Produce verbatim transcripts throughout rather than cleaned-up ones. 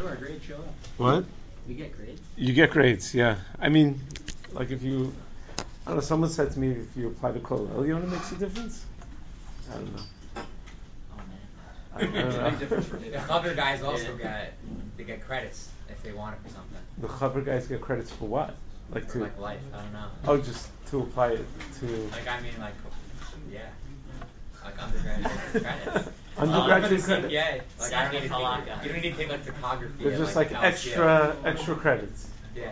our grades show up? What? We get grades? You get grades, yeah. I mean, like if you, I don't know, someone said to me, if you apply to Kol Elyon, it makes a difference? I don't know. Oh, man. I don't know. Big difference for me. The Chaver guys also get, they get credits if they want it for something. The Chaver guys get credits for what? Like For to, like life, I don't know. oh, just to apply it to... Like, I mean, like, yeah. Like undergraduate credits. Undergraduate Uh, credits? Yeah. Like, I don't need to Halakha. take, you don't need to take like photography. They're at, just like, like Cal extra, State. extra credits. Yeah.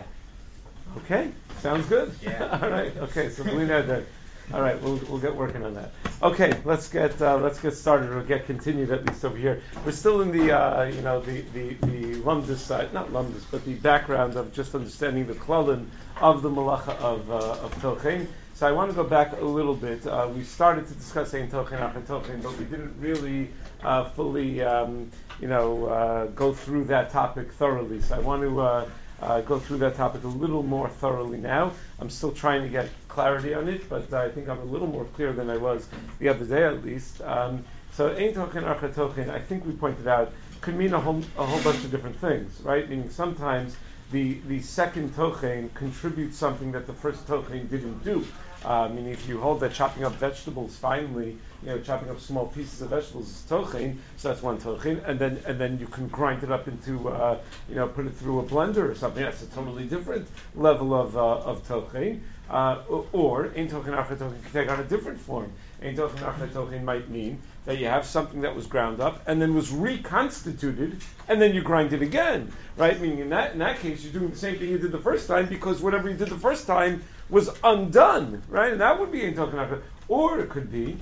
Okay, sounds good. Yeah. All right. Okay, so we know that. All right, we'll we'll get working on that. Okay, let's get uh, let's get started or get continued at least over here. We're still in the uh, you know the the the lumdus side, not lumdus, but the background of just understanding the klalim of the malacha of uh, of Tochen. So I want to go back a little bit. Uh, we started to discuss Ein Tochen Achar Tochen, but we didn't really uh, fully um, you know uh, go through that topic thoroughly. So I want to. Uh, Uh, go through that topic a little more thoroughly now. I'm still trying to get clarity on it, but I think I'm a little more clear than I was the other day at least. Um, so Ein Tochen Achar Tochen, I think we pointed out, could mean a whole, a whole bunch of different things, right? Meaning sometimes the, the second Tochen contributes something that the first Tochen didn't do. Uh, meaning if you hold that chopping up vegetables finely, you know, chopping up small pieces of vegetables is tochen, so that's one tochen, and then and then you can grind it up into, uh, you know, put it through a blender or something. That's a totally different level of uh, of tochen. Uh, or ein tochen achar tochen can take on a different form. Ein tochen achar tochen might mean that you have something that was ground up and then was reconstituted, and then you grind it again, right? Meaning in that in that case, you're doing the same thing you did the first time because whatever you did the first time was undone, right? And that would be ein tochen achar. Or it could be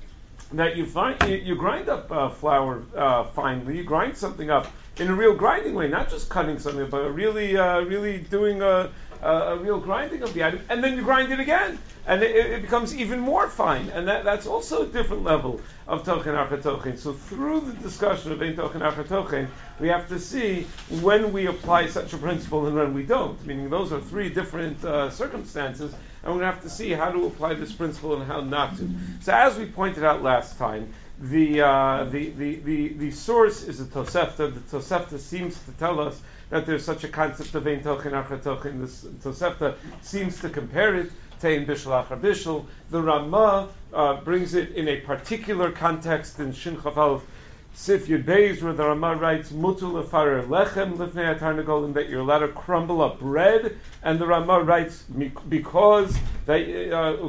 that you find you, you grind up uh, flour uh, finely, you grind something up in a real grinding way, not just cutting something, but really, uh, really doing a, a, a real grinding of the item, and then you grind it again, and it, it becomes even more fine, and that, that's also a different level of tochen achar tochen. So through the discussion of ein tochen achar tochen, we have to see when we apply such a principle and when we don't, meaning those are three different uh, circumstances, and we're going to have to see how to apply this principle and how not to. So as we pointed out last time, the uh, the, the, the, the source is a Tosefta. The Tosefta seems to tell us that there's such a concept of Ein Tochen Achar Tochen. This Tosefta seems to compare it to Ein Bishul Achar Bishul. The Ramah uh, brings it in a particular context in Shin Chaf Aleph Sif Yud Beis, where the Ramah writes, Mutul lefarer lechem lifnei hatarnagolim, that you're allowed to crumble up bread, and the Ramah writes, because they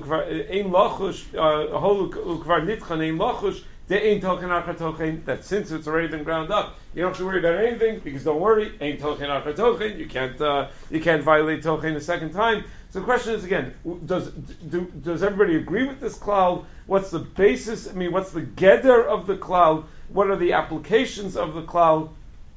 ein lachush hol ukvar nitchan ein lachush de ein tochen achar tochen, that since it's already been ground up, you don't have to worry about anything because don't worry, ein tochen achar tochen, you can't uh, you can't violate tochen a second time. So the question is again, does do, does everybody agree with this klal? What's the basis? I mean, what's the geder of the klal? What are the applications of the klal?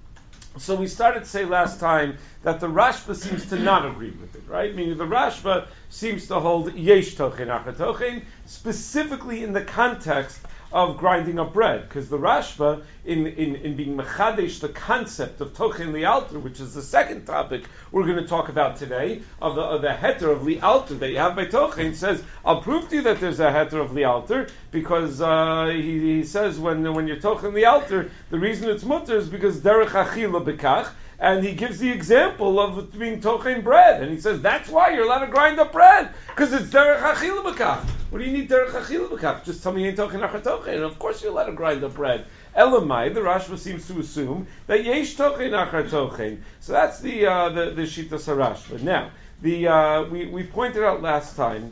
So we started to say last time that the Rashba seems to not agree with it, right? Meaning the Rashba seems to hold yesh tochen achar tochen, specifically in the context of grinding up bread, because the Rashba, in, in, in being mechadesh, the concept of tochen lialter, which is the second topic we're going to talk about today, of the, of the heter of lialter that you have by tochen, says, I'll prove to you that there's a heter of lialter, because uh, he, he says when when you're tochen lialter, the reason it's mutter is because derech achila bekach, and he gives the example of it being tochen bread, and he says that's why you're allowed to grind up bread, because it's derech achila bekach. What do you need derech achila bekach? Just tell me you ain't tochen achar tochen, and of course you're allowed to grind up bread. Elamai, the Rashba seems to assume that yesh tochen achar tochen. So that's the uh, the the shittas harashba. Now, the uh, we we pointed out last time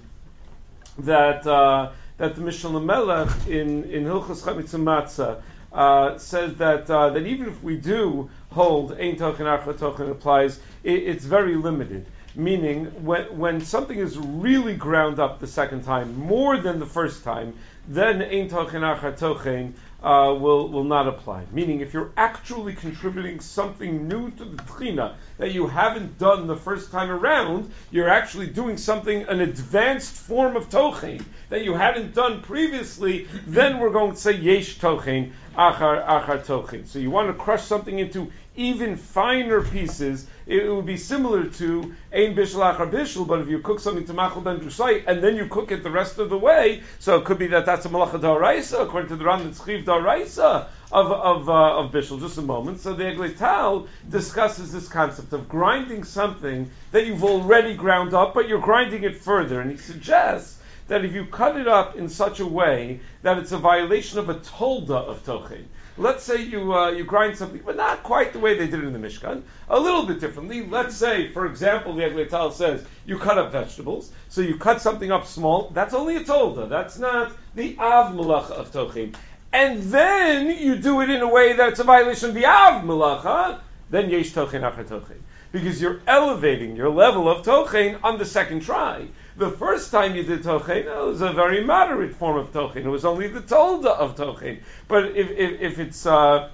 that uh, that the Mishnah Melech in in Hilchos Chametz Matzah uh, says that uh, that even if we do hold ein tochen achar tochen applies, it, it's very limited. Meaning, when when something is really ground up the second time more than the first time, then ein tochen achar tochen uh, will will not apply. Meaning, if you're actually contributing something new to the tchina that you haven't done the first time around, you're actually doing something, an advanced form of tochen that you hadn't done previously, then we're going to say yesh tochen achar achar tochen. So you want to crush something into even finer pieces. It would be similar to ein bishul achar bishul, but if you cook something to machal ben drusai and then you cook it the rest of the way, so it could be that that's a malacha d'oraisa according to the Ram, that's chiv d'oraisa of of uh, of bishul. Just a moment. So the Eglei Tal discusses this concept of grinding something that you've already ground up, but you're grinding it further, and he suggests that if you cut it up in such a way that it's a violation of a tolda of tochen. Let's say you uh, you grind something, but not quite the way they did it in the Mishkan, a little bit differently. Let's say, for example, the Eglei Tal says you cut up vegetables, so you cut something up small. That's only a tolda. That's not the av malacha of tochen. And then you do it in a way that it's a violation of the av malacha. Then yesh tochen achar tochen, because you're elevating your level of tochen on the second try. The first time you did tochen, it was a very moderate form of tochen. It was only the tolda of tochen. But if if, if it's uh,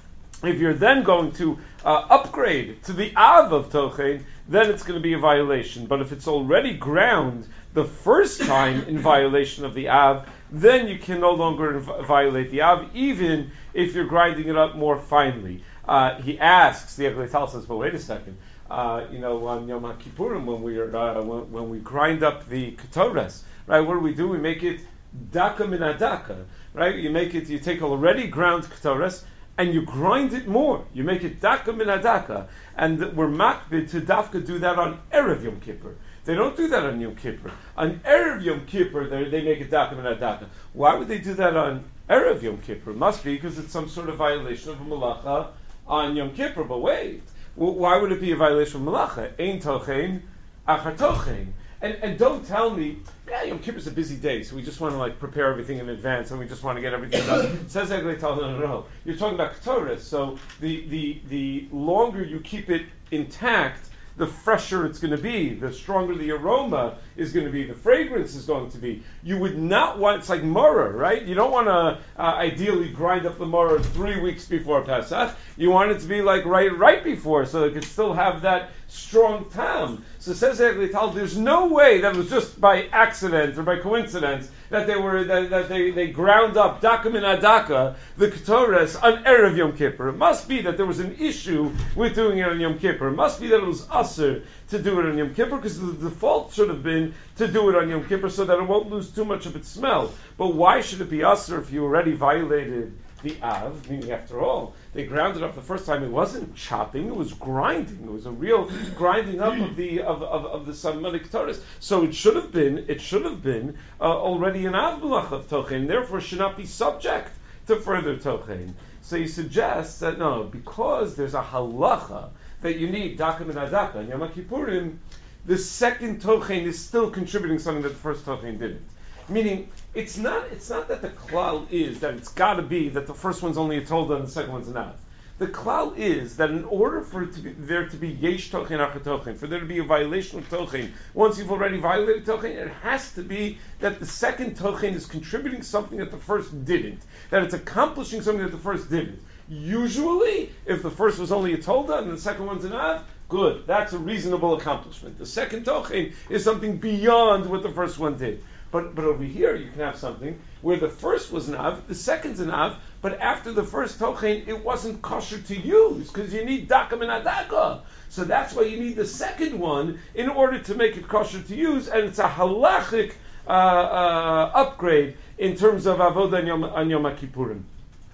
if you're then going to uh, upgrade to the av of tochen, then it's going to be a violation. But if it's already ground the first time in violation of the av, then you can no longer v- violate the av, even if you're grinding it up more finely. Uh, he asks, the Eglei Tal says, but wait a second. Uh, you know, on Yom HaKippurim, when we are, uh, when, when we grind up the ketores, right? What do we do? We make it daka min adaka, right? You make it, you take already ground ketores and you grind it more. You make it daka min adaka, and we're makbid to dafka do that on erev Yom Kippur. They don't do that on Yom Kippur. On erev Yom Kippur, they, they make it daka min adaka. Why would they do that on erev Yom Kippur? It must be because it's some sort of violation of a malacha on Yom Kippur. But wait. Well, why would it be a violation of malacha? Ein tochen, achar tochen. And and don't tell me, yeah, Yom Kippur is a busy day, so we just want to like prepare everything in advance, and we just want to get everything done. Says Eglei Tal, no, no, no. You're talking about ketores, so the the the longer you keep it intact, the fresher it's going to be, the stronger the aroma is going to be, the fragrance is going to be. You would not want, it's like maror, right? You don't want to uh, ideally grind up the maror three weeks before Pesach. You want it to be like right right before, so it could still have that strong tam. So says Eglei Tal, there's no way that it was just by accident or by coincidence that they were that, that they, they ground up daka min adaka, the ketores, on erev Yom Kippur. It must be that there was an issue with doing it on Yom Kippur. It must be that it was aser to do it on Yom Kippur, because the default should have been to do it on Yom Kippur so that it won't lose too much of its smell. But why should it be aser if you already violated the av? Meaning, after all, they ground it up the first time. It wasn't chopping; it was grinding. It was a real grinding up of the of of, of the Samitic Torah. So it should have been it should have been uh, already an av malach of tochen. Therefore, should not be subject to further tochen. So he suggests that no, because there's a halacha that you need daka min adaka and Yom Kippurim, the second tochen is still contributing something that the first tochen didn't. Meaning, it's not it's not that the klal is that it's got to be that the first one's only a tolda and the second one's an av. The klal is that in order for it to be, there to be yesh tochen achar tochen, for there to be a violation of tochen, once you've already violated tochen, it has to be that the second tochen is contributing something that the first didn't, that it's accomplishing something that the first didn't. Usually, if the first was only a tolda and the second one's an av, good, that's a reasonable accomplishment. The second tochen is something beyond what the first one did. But but over here you can have something where the first was an av, the second's an av, but after the first tochen it wasn't kosher to use because you need daka min adaka. So that's why you need the second one in order to make it kosher to use, and it's a halachic uh, uh, upgrade in terms of avodah on Yom, on Yom Kippurim.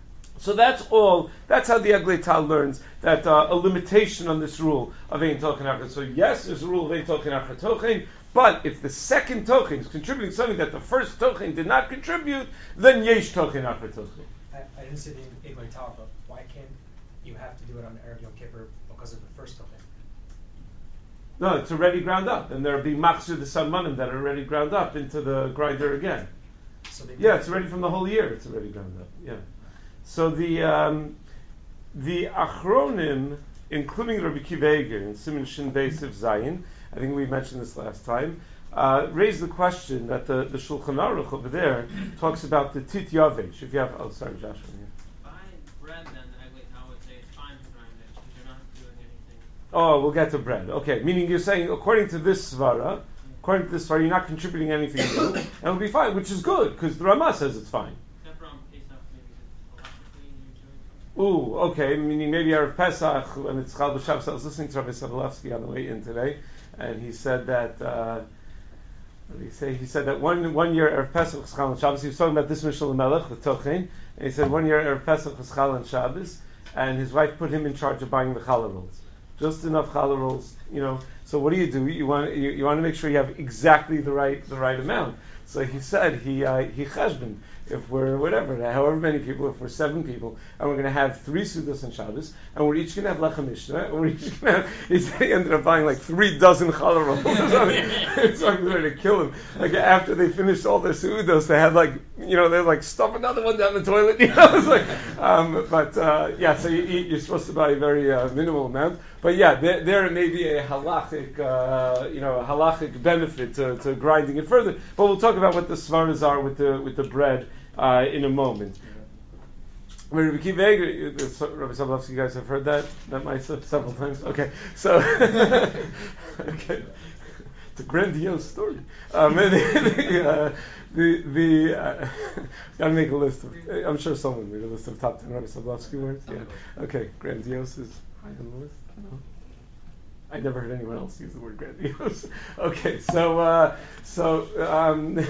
So that's all. That's how the Eglei Tal learns that uh, a limitation on this rule of ein tochen achar. So yes, there's a rule of ein tochen achar tochen. But if the second tochen is contributing something that the first tochen did not contribute, then yesh tochen achar tochen. I, I didn't see the Eglei Tal, but why can't you have to do it on erev Yom Kippur because of the first tochen? No, it's already ground up, and there'll be machzir the salmanim that are already ground up into the grinder again. So they Yeah, it's already from the whole year. It's already ground up. Yeah. So the um, the Achronim, including Rabbi Kiva Eger and Siman Shin Beis of Zayin, I think we mentioned this last time, uh, raised the question that the, the Shulchan Aruch over there talks about the Tit Yavesh. If you have, oh, sorry, Joshua. Yeah. I read then that Eglei Tal would say it's fine to grind it because you're not doing anything. Oh, we'll get to bread. Okay, meaning you're saying, according to this svara, according to this svara, you're not contributing anything new, and it'll be fine, which is good because the Ramah says it's fine. Except for on Pesach, maybe it's electrically you're doing something. Ooh, okay, meaning maybe Erev Pesach, when it's Chal B'Shabbos. I was listening to Rabbi Sobolevsky on the way in today, and he said that uh, what did he say? He said that one one year Erev Pesach was Chal and Shabbos. He was talking about this Mishal Melech, the Tochein, and he said one year Erev Pesach was Chal and Shabbos, and his wife put him in charge of buying the challah rolls, just enough challah rolls, you know. So what do you do? You want you, you want to make sure you have exactly the right the right amount. So he said he uh, he cheshbon. If we're whatever, however many people, if we're seven people, and we're going to have three sudas on Shabbos, and we're each going to have lechem mishnah, and we're each going to have, he said he ended up buying like three dozen challah rolls. It's like they're going to kill him. Like after they finished all their sudas, they had like, you know, they're like, stuff another one down the toilet, you know, it's like, um, but uh, yeah, so you, you're supposed to buy a very uh, minimal amount. But yeah, there, there may be a halachic, uh, you know, a halachic benefit to, to grinding it further. But we'll talk about what the svaras are with the with the bread uh, in a moment. Rabbi Akiva Eiger, Rabbi Sobolovsky, you guys have heard that that might several times. Okay, so okay, it's a grandiose story. Um, the uh, the, the uh, gotta make a list of. I'm sure someone made a list of top ten Rabbi Sobolovsky words. Yeah. Okay, grandiose is high on the list. No. I never heard anyone else use the word grandiose. Okay, so uh, so um,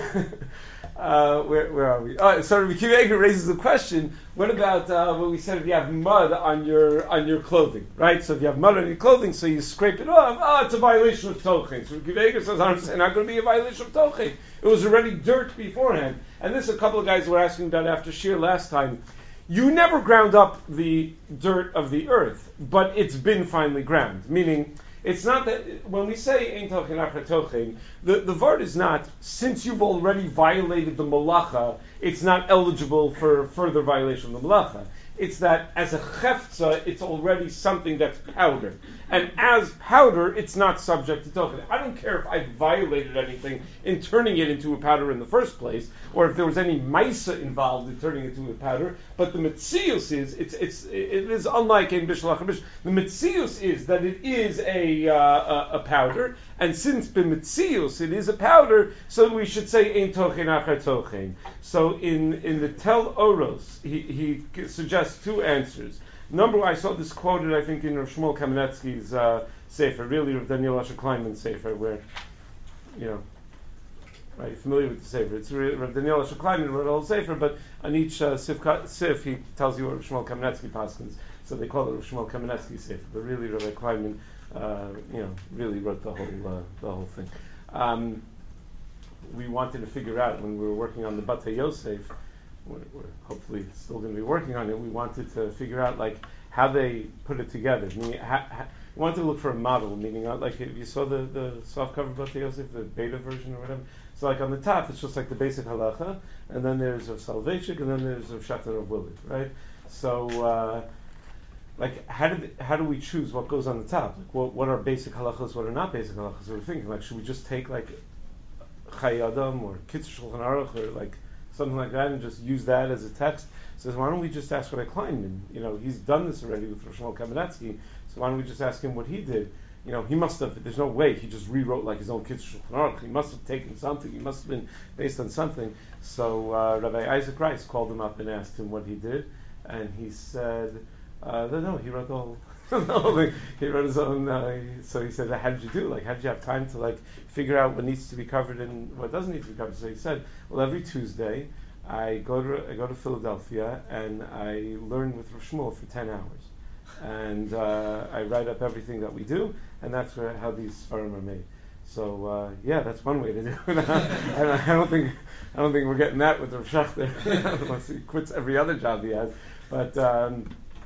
uh, where where are we? Oh, so Rabbi Akiva Eiger raises the question: what about uh, what we said if you have mud on your on your clothing, right? So if you have mud on your clothing, so you scrape it off. Oh, it's a violation of tochein. So Rabbi Akiva Eiger says, "I'm saying not going to be a violation of tochein. It was already dirt beforehand." And this, a couple of guys were asking about after Shir last time. You never ground up the dirt of the earth, but it's been finely ground. Meaning, it's not that when we say ein tochen achar tochen, the the word is not since you've already violated the malacha, it's not eligible for further violation of the malacha. It's that as a chefza, it's already something that's powder. And as powder, it's not subject to tochen. I don't care if I violated anything in turning it into a powder in the first place, or if there was any maisa involved in turning it into a powder. But the mitzius is, it's, it's, it is unlike in Bishlach Bish. The mitzius is that it is a, uh, a, a powder, and since b'mitzius it is a powder, so we should say ein tochen achar tochen. So in, in the Tel Oros, he, he suggests two answers. Number one, I saw this quoted, I think, in Rav Shmuel Kamenetsky's uh, Sefer, really Rav Daniel Asher Kleinman's Sefer, where, you know, right, familiar with the Sefer. It's really, Rav Daniel Asher Kleinman wrote a whole Sefer, but on each uh, sif, sif, he tells you what Rav Shmuel Kamenetsky paskins. So they call it Rav Shmuel Kamenetsky Sefer, but really Rav Kleinman, uh, you know, really wrote the whole uh, the whole thing. Um, we wanted to figure out when we were working on the Batei Yosef. We're, we're hopefully still going to be working on it. We wanted to figure out like how they put it together. Meaning, ha, ha, we wanted to look for a model. Meaning, uh, like if you saw the, the soft cover Batei Yosef, the beta version or whatever. So like on the top, it's just like the basic halacha, and then there's a Soloveitchik, and then there's a Shachter of Willard, right? So, uh, like, how did how do we choose what goes on the top? Like, what what are basic halachas? What are not basic halachas? So we're thinking, like, should we just take like Chayei Adam or Kitzur Shulchan Aruch or like something like that, and just use that as a text? Says, why don't we just ask Rabbi Kleinman? You know, he's done this already with Rav Shmuel Kamenetsky, so why don't we just ask him what he did? You know, he must have, there's no way he just rewrote like his own Kitzur Shulchan Aruch. He must have taken something, he must have been based on something. So uh, Rabbi Isaac Rice called him up and asked him what he did, and he said, uh, no, he wrote the whole, the whole thing. He wrote his own, uh, so he said, how did you do? Like, how did you have time to like figure out what needs to be covered and what doesn't need to be covered? So he said, well, every Tuesday, I go to I go to Philadelphia and I learn with Rav Shmuel for ten hours, and uh, I write up everything that we do, and that's where how these svarim are made. So uh, yeah, that's one way to do it. I, I don't think I don't think we're getting that with Rav Shachter unless he quits every other job he has. But um,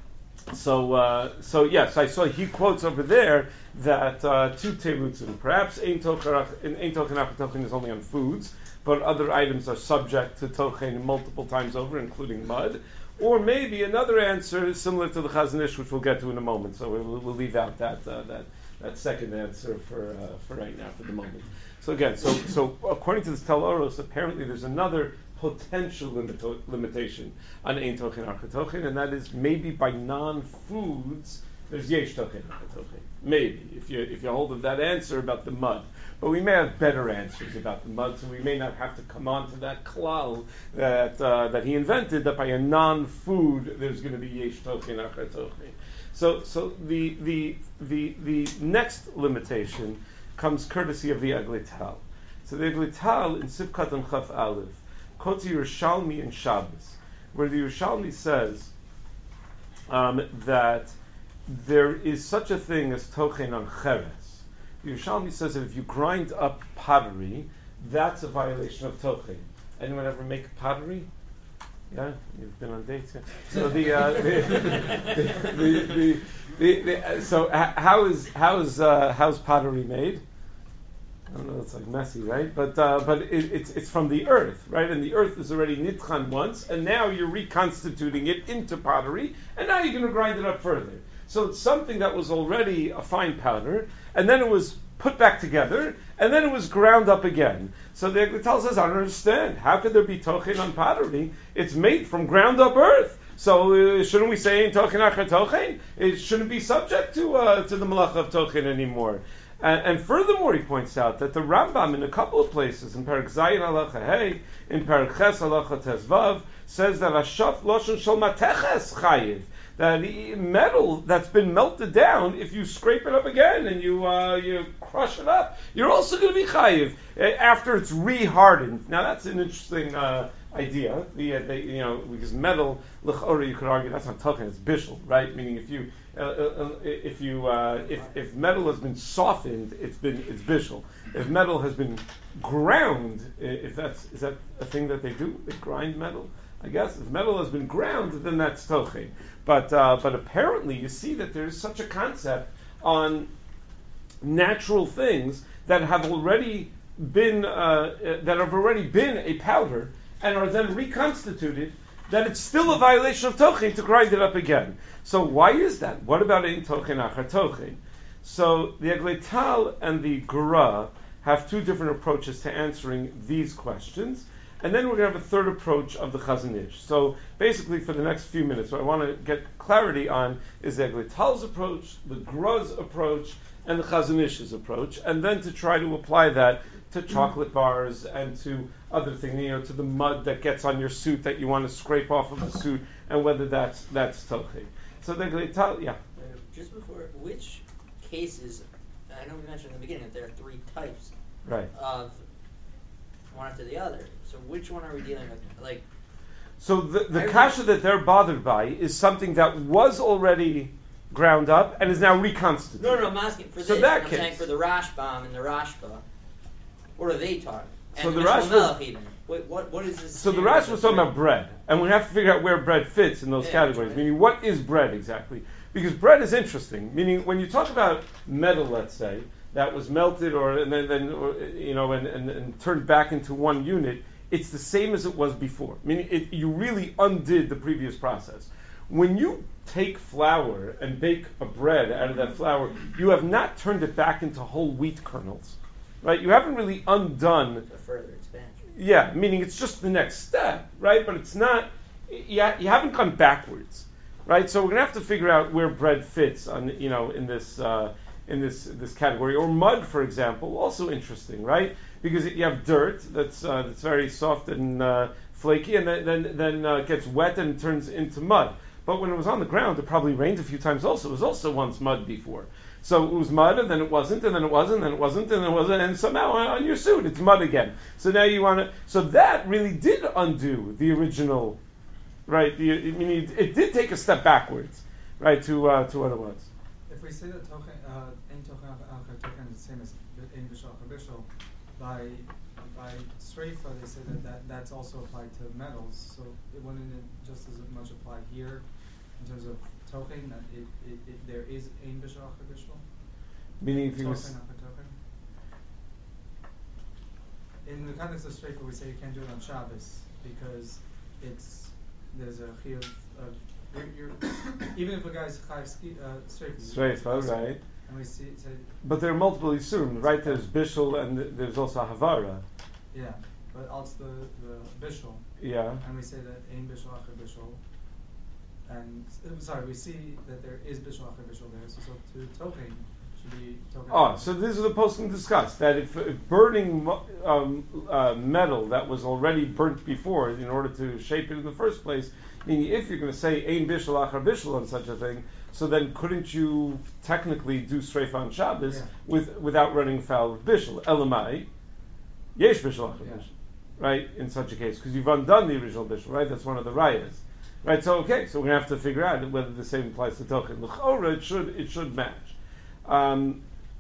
so uh, so yes, I saw he quotes over there that uh, two terutzim. Perhaps ein tochen achar tochen is only on foods, but other items are subject to tochen multiple times over, including mud. Or maybe another answer is similar to the Chazon Ish, which we'll get to in a moment. So we'll, we'll leave out that uh, that that second answer for uh, for right now, for the moment. So again, so so according to this Tel Oros, apparently there's another potential limito- limitation on ein tochen achar tochen, and that is maybe by non-foods there's yesh tochen achar tochen. Maybe if you if you hold of that answer about the mud. But we may have better answers about the mud, so we may not have to come on to that klal that uh, that he invented, that by a non-food there's going to be yesh tochen achar tochen. So, so the the the the next limitation comes courtesy of the Eglei Tal, So the Eglital in Sivkat and Chaf Aleph quotes the Yerushalmi in Shabbos, where the Yerushalmi says um, that there is such a thing as tochen on cheres. The Yerushalmi says that if you grind up pottery, that's a violation of tochen. Anyone ever make pottery? Yeah, you've been on dates. Yeah. So the, uh, the, the, the, the, the uh, so h- how is how is uh, how's pottery made? I don't know. It's like messy, right? But uh, but it, it's it's from the earth, right? And the earth is already nitchan once, and now you're reconstituting it into pottery, and now you're going to grind it up further. So it's something that was already a fine powder, and then it was put back together, and then it was ground up again. So the Eglital says, I don't understand. How could there be tochen on pottery? It's made from ground up earth. So uh, shouldn't we say in tochen achar tochen? It shouldn't be subject to uh, to the malach of tochen anymore. And, and furthermore, he points out that the Rambam in a couple of places, in Perek Zayin Halacha Hey, in Perek Ches Halacha Tezvav, says that Ashaf Loshen Shel Mateches Chayiv. That the metal that's been melted down, if you scrape it up again and you uh, you crush it up, you're also going to be chayiv after it's re-hardened. Now that's an interesting uh, idea. The, uh, the you know because metal, l'chora, you could argue that's not tochen, it's bishul, right? Meaning if you uh, uh, if you uh, if if metal has been softened, it's been it's bishul. If metal has been ground, if that's is that a thing that they do? They grind metal. I guess if metal has been ground, then that's tochen. But uh, but apparently, you see that there is such a concept on natural things that have already been uh, that have already been a powder and are then reconstituted. That it's still a violation of tochen to grind it up again. So why is that? What about ein tochen achar tochen? So the Eglital and the Gra have two different approaches to answering these questions. And then we're going to have a third approach of the Chazon Ish. So basically, for the next few minutes, what I want to get clarity on is the Eglital's approach, the Gra's approach, and the Chazon Ish's approach, and then to try to apply that to chocolate bars and to other things, you know, to the mud that gets on your suit that you want to scrape off of the suit, and whether that's that's tochen. So the Eglital, yeah. Uh, just before, which cases? I know we mentioned in the beginning that there are three types Right. of one after the other. So which one are we dealing with? Like, so the the I kasha that they're bothered by is something that was already ground up and is now reconstituted. no, no, I'm asking for So this. that I'm case- saying for the Rashbam and the Rashba. What are they talking? So And the Mishnah Rashba- Melech even. What, what, what is this? So the standard Rash was of talking bread? about bread, and we have to figure out where bread fits in those Yeah, categories. right. Meaning, what is bread exactly? Because bread is interesting. Meaning, when you talk about metal, let's say that was melted or and then, then or, you know and, and, and turned back into one unit, it's the same as it was before. Meaning, it, you really undid the previous process. When you take flour and bake a bread out of that flour, you have not turned it back into whole wheat kernels, right? You haven't really undone. A further expansion. Yeah, meaning it's just the next step, right? But it's not, you, ha- you haven't gone backwards, right? So we're going to have to figure out where bread fits on, you know, in this, uh, in this, this category. Or mud, for example, also interesting, right? Because you have dirt that's, uh, that's very soft and uh, flaky, and then, then, then uh, gets wet and turns into mud. But when it was on the ground, it probably rained a few times also. It was also once mud before. So it was mud, and then it wasn't, and then it wasn't, and then it wasn't, and then it wasn't, and somehow on your suit it's mud again. So now you want to. So that really did undo the original, right? The, I mean, it, it did take a step backwards, right, to uh, to what it was. If we say that tochen, uh, ein tochen achar tochen is the same as ein bishul achar bishul, by by streifa they say that, that that's also applied to metals. So it wouldn't it just as much apply here in terms of tochen that it, it, it there is ein bishul achar bishul. Meaning, if you Tochen was, achar tochen. In the context of streifa, we say you can't do it on Shabbos because it's there's a chiyuv of you're, you're even if a guy's chayiv ski uh, streifa. Streifa, right? And we see say But there are multiple isurim, right? There's bishul and th- there's also havara. yeah, but also the the bishul. Yeah. And we say that ein bishul achar bishul. And uh, sorry, we see that there is bishul achar bishul there. So, so to tochen should be tochen. Oh, so this is the posting discussed that if, if burning mo- um, uh, metal that was already burnt before in order to shape it in the first place, meaning if you're going to say ein bishul achar bishul on such a thing, so then couldn't you technically do streifa on Shabbos Yeah. with without running foul of bishul? Elamai, Yesh bishul achar Yeah. bishul, right? In such a case, because you've undone the original bishul, right? That's one of the rayas, right? So okay, so we're gonna have to figure out whether the same applies to tochen. L'chora, it should it should match. Um,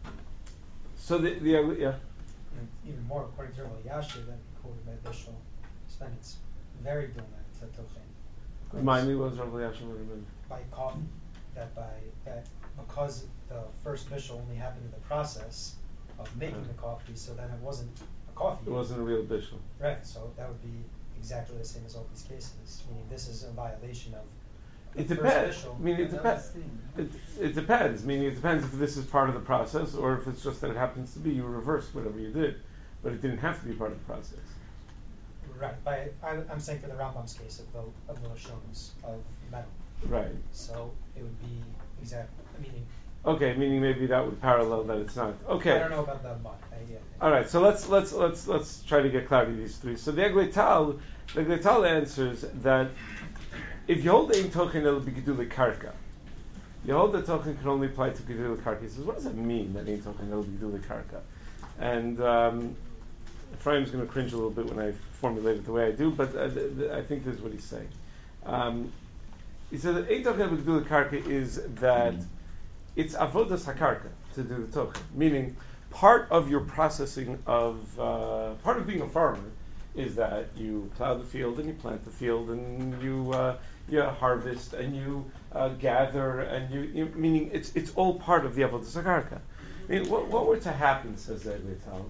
so the the yeah. And even more, according to Rabbi Yashir, that quoted by Bishul, so then it's very doing that to Tochen. Remind me, what was Rabbi Yashim remember? By coffee, that by that because the first Bishul only happened in the process of making Uh. the coffee, so then it wasn't a coffee. It wasn't a real bishul. Right, so that would be exactly the same as all these cases, meaning this is a violation of It the first depends. Bishul. I mean, it Another depends. thing. It, it depends. Meaning, it depends if this is part of the process or if it's just that it happens to be you reversed whatever you did, but it didn't have to be part of the process. Right, by, I, I'm saying for the Rambam's case of the, of the Lashonos, of metal. Right. So it would be exact, meaning, Okay. Meaning maybe that would parallel that it's not. Okay. I don't know about the mud, I, yeah. All right. So let's let's let's let's try to get clarity of these three. So the Egleital, the Egleital answers that if you hold ein tochen, it'll be gedule karka. You hold that tochen can only apply to gedule karka. He says, what does that mean that ein tochen it'll be gedule karka? And um, Ephraim's going to cringe a little bit when I formulate it the way I do, but uh, th- th- I think this is what he's saying. Um, he says that ein tochen gedule karka is that it's avodas hakarka to do the tochen, meaning part of your processing of uh, part of being a farmer is that you plow the field and you plant the field and you uh, you harvest and you uh, gather and you, you meaning it's it's all part of the avodas hakarka. I mean, what, what were to happen, says the Egleital,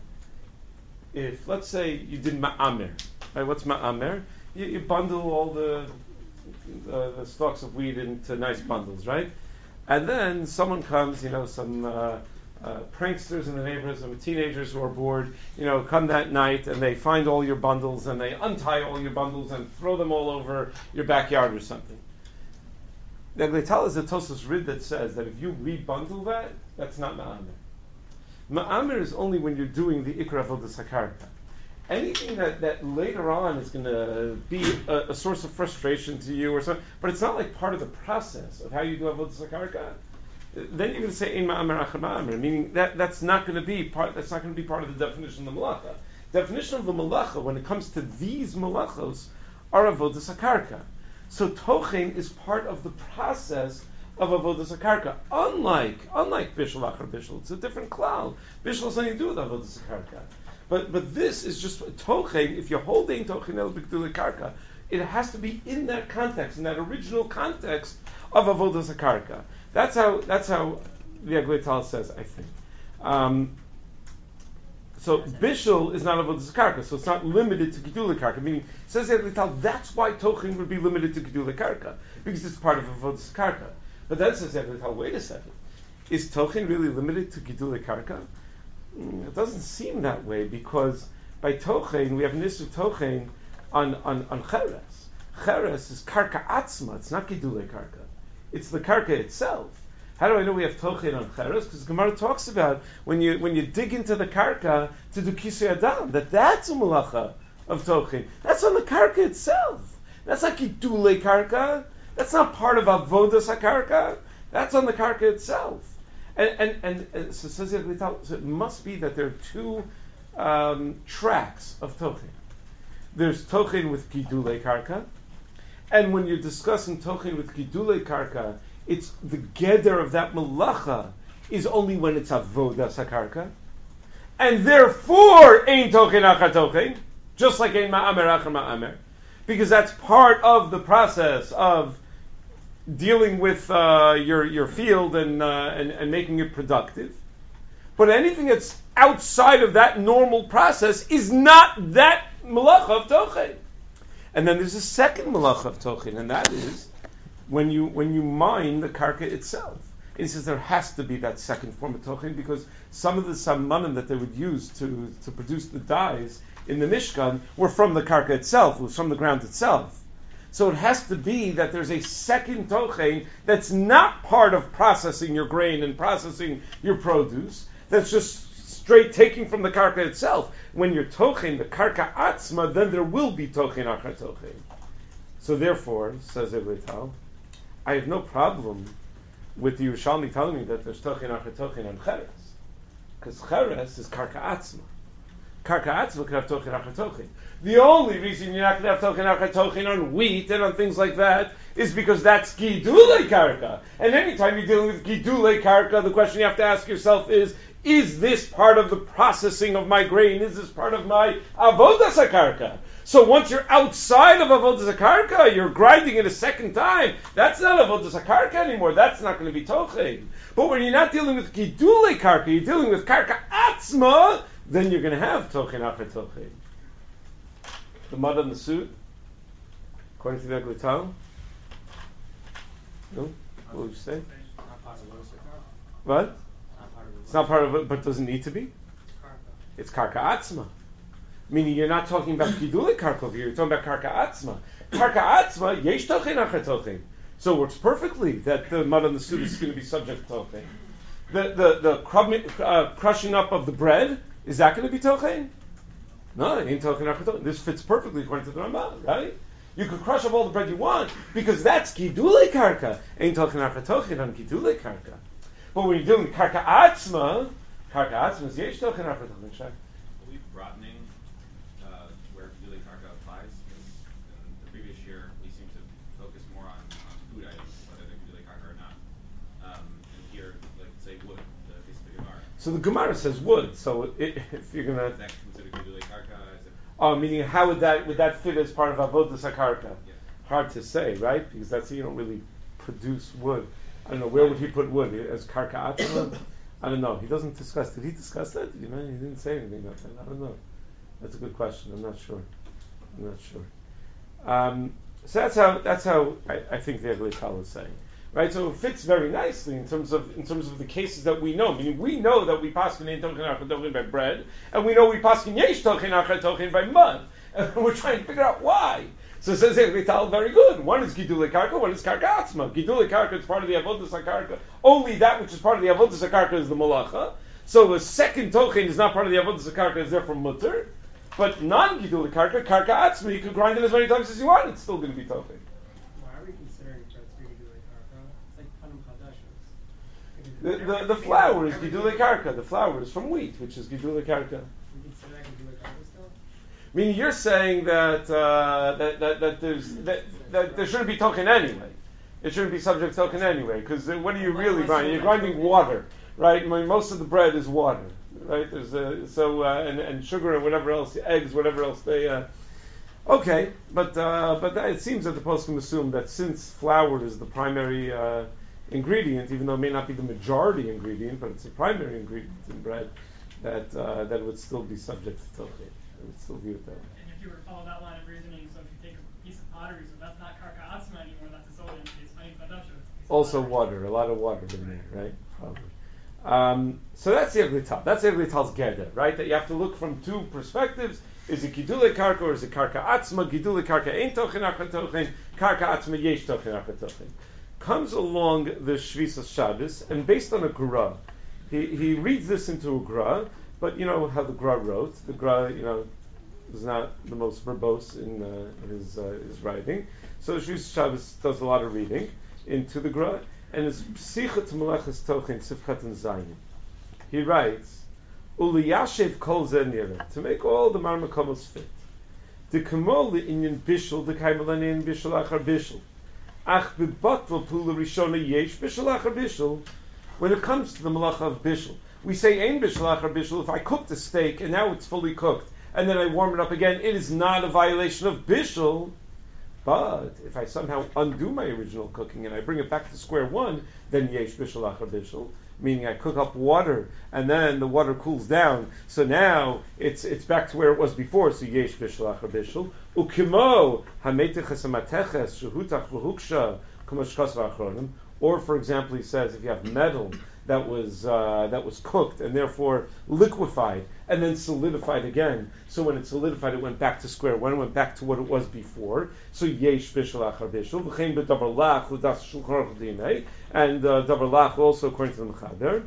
if let's say you did ma'amer, right? What's ma'amer? You, you bundle all the uh, the stalks of wheat into nice bundles, right? And then someone comes, you know, some uh, uh, pranksters in the neighborhood, some teenagers who are bored, you know, come that night and they find all your bundles and they untie all your bundles and throw them all over your backyard or something. The Egleital is a Tosfos Rid that says that if you rebundle that, that's not ma'amer. Ma'amer is only when you're doing the ikra avodas hakarka. Anything that, that later on is going to be a, a source of frustration to you or something, but it's not like part of the process of how you do avodas hakarka. Then you're going to say ein ma'amer achar ma'amer, meaning that that's not going to be part. That's not going to be part of the definition of the malacha. Definition of the malacha when it comes to these malachos are avodas hakarka. So tochen is part of the process of avodas hakarka. Unlike unlike bishul achar bishul, it's a different klal. Bishul has nothing to do with avodas hakarka. But but this is just tochen. If you're holding tochen el b'gdulei karka, it has to be in that context, in that original context of avodas hakarka. That's how that's how the Egleital says, I think. Um, so bishul is not avodas hakarka, so it's not limited to gedulei karka. Meaning, says the Egleital, that's why tochen would be limited to gedulei karka because it's part of avodas hakarka. But then says the Egleital, wait a second, is tochen really limited to gedulei karka? Mm, it doesn't seem that way because by tochen we have nisu tochen on on on cheres. Cheres is karka atzma. It's not gedulei karka. It's the karka itself. How do I know we have tochen on cheres? Because Gemara talks about when you when you dig into the karka to do kisui adam, that that's a malacha of tochen. That's on the karka itself. That's not gedulei karka. That's not part of avodas hakarka. That's on the karka itself. And and, and, and so, says the Egleital, so it must be that there are two um, tracks of tochen. There's tochen with gedulei karka, and when you're discussing tochen with gedulei karka, it's the geder of that malacha is only when it's avodas hakarka, and therefore ein tochen achar tochen, just like ein ma'amer achar ma'amer, because that's part of the process of dealing with uh, your your field and, uh, and and making it productive. But anything that's outside of that normal process is not that malacha of tochen. And then there's a second malacha of tochen, and that is when you when you mine the karka itself. He says there has to be that second form of tochen because some of the samanim that they would use to, to produce the dyes in the Mishkan were from the karka itself, was from the ground itself. So it has to be that there's a second tochen that's not part of processing your grain and processing your produce, that's just straight taking from the karka itself. When you're tochen, the karka atzma, then there will be tochen achar tochen. So therefore, says Egleital, I have no problem with the Yerushalmi telling me that there's tochen achar tochen on cheres, because cheres is karka atzma. Karka atzma could have tochin achar tochin. The only reason you're not going to have tochin achar tochin on wheat and on things like that is because that's gidule karka. And anytime you're dealing with gidule karka, the question you have to ask yourself is, is this part of the processing of my grain? Is this part of my avodas hakarka? So once you're outside of avodas hakarka, you're grinding it a second time. That's not avodas hakarka anymore. That's not going to be tochin. But when you're not dealing with gidule karka, you're dealing with karka atzma, then you're going to have tochin achar tochin. The mud on the suit, according to the Ugly Tal. No? What would you say? Not part of the What? Not part of the It's not part of it, but doesn't need to be. It's karka atzma. Meaning you're not talking about gidule karka over here, you're talking about karka atzma. Karka atzma, yesh tochin achar tochin. So it works perfectly that the mud on the suit is going to be subject to tochin. The, the, the crumb, uh, crushing up of the bread, is that going to be tochin? No, it ain't tochin achar tochin. This fits perfectly according to the Ramah, right? You could crush up all the bread you want, because that's gidule karka. Ain't tochin achar tochin on gidule karka. But when you're dealing with karka atzma, karka atzma is yesh tochin achar tochin. Are we broadening uh, where gidule karka applies? Because in the previous year, we seem to focus more on, on food items, whether they're gidule karka or not. Um, and here, like say wood, the piece of the Gemara. So the Gemara says wood. So it, if you're gonna, Is that considered gidule karka? Is it? oh, meaning how would that would that fit as part of avodas hakarka? Yeah. Hard to say, right? Because that's you don't really produce wood. I don't know where would he put wood as karka atzma. I don't know. He doesn't discuss. Did he discuss that? You know, he didn't say anything about that. I don't know. That's a good question. I'm not sure. I'm not sure. Um, so that's how that's how I, I think the Ugly Tal is saying. Right, so it fits very nicely in terms of in terms of the cases that we know. I mean, we know that we paskin ein tochin achar tochin by bread, and we know we paskin yesh tochin achar tochin by mud. And we're trying to figure out why. So it says Ugly Tal very good. One is gidule karka, one is karka atzma. Gidule karka is part of the avodas hakarka. Only that which is part of the avodas hakarka is the malacha. So a second tochin is not part of the avodas hakarka, is therefore mutter. But non-gidule karka, karka atzma, you could grind it as many times as you want. It's still going to be tochin. Why are we considering bread to be gidule karka? It's like panum chadashos. The, the, the flour is gidule karka. The flour is from wheat, which is gidule karka. We consider that gidule karka still? Meaning you're saying that uh, that, that that there's that, that there shouldn't be token anyway. It shouldn't be subject to token anyway, because what are you really grinding? You're grinding water, right? I mean, most of the bread is water, right? There's a, so uh, and and sugar and whatever else, eggs, whatever else they. Uh, okay, but uh, but that, it seems that the poskim assume that since flour is the primary uh, ingredient, even though it may not be the majority ingredient, but it's a primary ingredient in bread, that uh, that would still be subject to token. I would still view it that way. And if you were to follow that line of reasoning, so if you take a piece of pottery, so that's not karka atzma anymore, that's a sodium, it's honey chadasha. Also water, a lot of water in there, right? Probably. Um, so that's the Ugly Tal. That's the Ugly Tal's geder, right? That you have to look from two perspectives. Is it gidule karka or is it karka atzma? Gidule karka ain't tochin achar tochin. Karka atzma yesh tochin achar tochin. Comes along the Shvisas Shabbos, and based on a Gra, he, he reads this into a Gra. But you know how the Gra wrote. The Gra, you know, is not the most verbose in uh, his uh, his writing. So Shus Shabbos does a lot of reading into the Gra, and it's Psichat Melechas Tochin Sifchat and Zayin. He writes, "Uliyashev kol zenira," to make all the marmakomos fit. The kamol inyan bishul, the kaimelanian bishul achar bishul. Ach bebatl pula rishona yesh bishul achar bishul. When it comes to the malacha of bishul, we say ein bishul achar bishul. If I cook the steak and now it's fully cooked, and then I warm it up again, it is not a violation of bishul. But if I somehow undo my original cooking and I bring it back to square one, then yesh bishul achar bishul. Meaning I cook up water and then the water cools down, so now it's it's back to where it was before. So yesh bishul achar bishul. Ukimo hameteches amateches shehutach v'huksha kumashkas v'achronim. Or, for example, he says if you have metal that was uh, that was cooked and therefore liquefied and then solidified again, so when it solidified, it went back to square one, it went back to what it was before. So yesh bishul achar bishul v'chein b'davar lach l'das shulchan aruch dinei, and uh, davar lach also according to the Mechaber,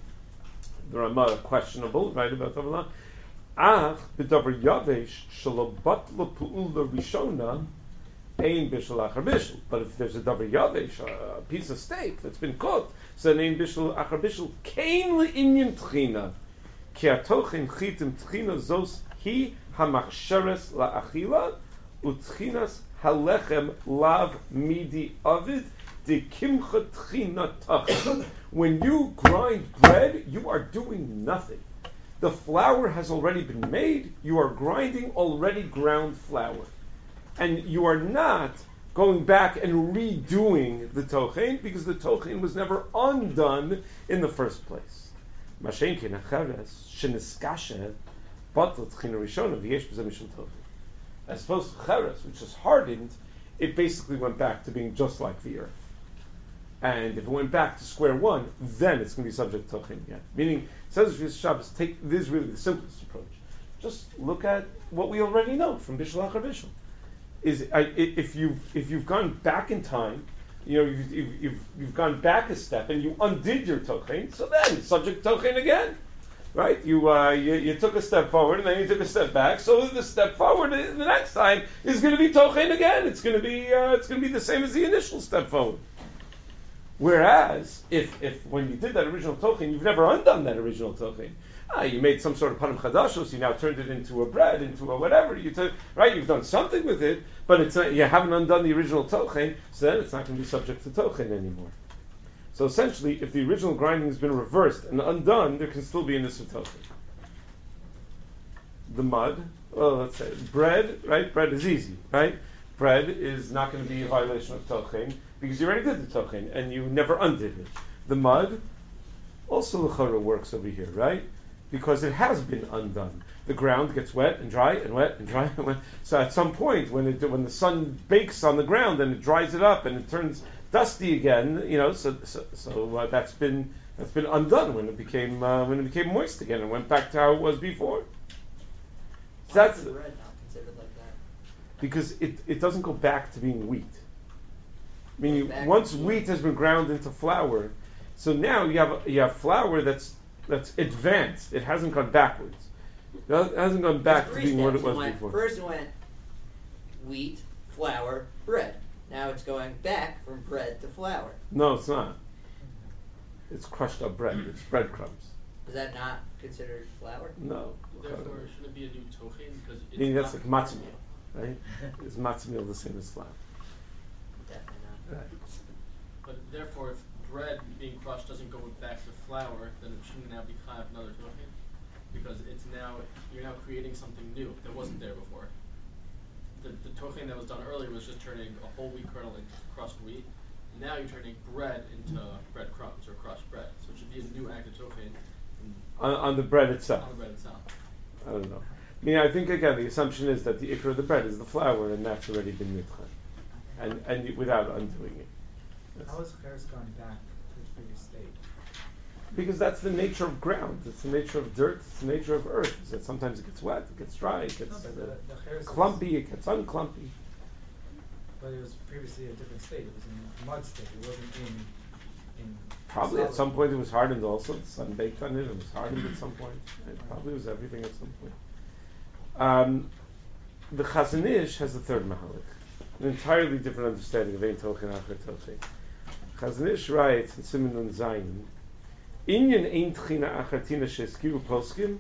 the Ramah questionable, right, about davar lach. Ach b'davar yavesh shelo batla pu'ula rishona. Ein bishul achar bishul. But if there's a davar yavesh, a piece of steak that's been cooked, so an ein bishul achar bishul. Kain le'inyan tchina. Ki atochin chitim tchina zos hi hamachsheres la'achila utchinas halechem lav midi avid de kimcha tchina tachin. When you grind bread, you are doing nothing. The flour has already been made. You are grinding already ground flour. And you are not going back and redoing the tochen because the tochen was never undone in the first place. As opposed to cheres, which is hardened, it basically went back to being just like the earth. And if it went back to square one, then it's going to be subject to tochen again. Meaning, says Rosh Shabbos, take this is really the simplest approach. Just look at what we already know from Bishul Achar Bishul. Is I, if you if you've gone back in time, you know you've, you've, you've, you've gone back a step and you undid your tochen, so then it's subject to tochen again, right? You, uh, you you took a step forward and then you took a step back, so the step forward the next time is going to be tochen again. It's going to be uh, it's going to be the same as the initial step forward. Whereas, if, if when you did that original tochen, you've never undone that original tochen. Ah, you made some sort of panim chadashos, you now turned it into a bread, into a whatever, you took, right, you've done something with it, but it's not, you haven't undone the original tochen, so then it's not going to be subject to tochen anymore. So essentially, if the original grinding has been reversed and undone, there can still be an issur tochen. The mud, well, let's say, bread, right, bread is easy, right? Bread is not going to be a violation of tochen, because you already did the tochen, and you never undid it. The mud also l'chara works over here, right? Because it has been undone. The ground gets wet and dry and wet and dry and wet. So at some point, when it when the sun bakes on the ground and it dries it up and it turns dusty again, you know, so so, so uh, that's been that's been undone when it became uh, when it became moist again and went back to how it was before. So Why that's is the bread not considered like that? because it, it doesn't go back to being wheat. Meaning, Back once to wheat has been ground into flour, so now you have you have flour that's that's advanced. It hasn't gone backwards. It hasn't gone back to Three being what it steps. was It went- before. First it went wheat, flour, bread. Now it's going back from bread to flour. No, it's not. It's crushed up bread. It's breadcrumbs. Is that not considered flour? No. Therefore, shouldn't it be a new tochen because it's Meaning that's not like matzah meal, right? Is matzah meal the same as flour? Definitely not. Right. But therefore, if bread being crushed doesn't go back to flour, then it shouldn't now be kind of another tochen because it's now you're now creating something new that wasn't there before. The the tochen that was done earlier was just turning a whole wheat kernel into crushed wheat. Now you're turning bread into bread crumbs or crushed bread, so it should be a new act of tochen On, on the bread itself. on the bread itself. I don't know. I mean, I think again the assumption is that the ikra of the bread is the flour, and that's already been nitchan, and and you- without undoing it. That's- How is cheres gone back to its previous state? Because that's the nature of ground. It's the nature of dirt. It's the nature of earth. Is that sometimes it gets wet, it gets dry, it No, gets but uh, the, the cheres clumpy, it gets unclumpy. but it was previously a different state. It was in a mud state. It wasn't in in. Probably at solid. some point it was hardened also. The sun baked on it. It was hardened at some point. It probably was everything at some point. Um, the Chazon Ish has the third mahalik, an entirely different understanding of Ein Tochen Achar Tochen. Chazon Ish writes in Siman Nun Zayin, Inyan Ein Tchina Achar Tina Sheskiru Poskim,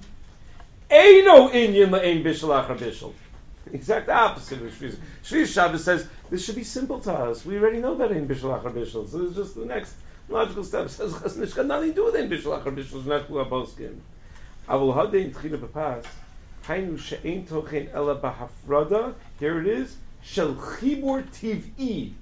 Eino Inyan LaEin Bishul Achar Bishul. Exact opposite of Shvi. Shvi Shabbos says this should be simple to us. We already know that Ein Bishul Achar Bishul. So it's just the next logical step. Says Chazon Ish got nothing to do with Ein Bishul Achar Bishul. It's not Kula Poskim. Avol Hadein Tchina B'Pas. Hainu she'ein tochen ela b'hafrada. Here it is. Shel chibur tiv'i.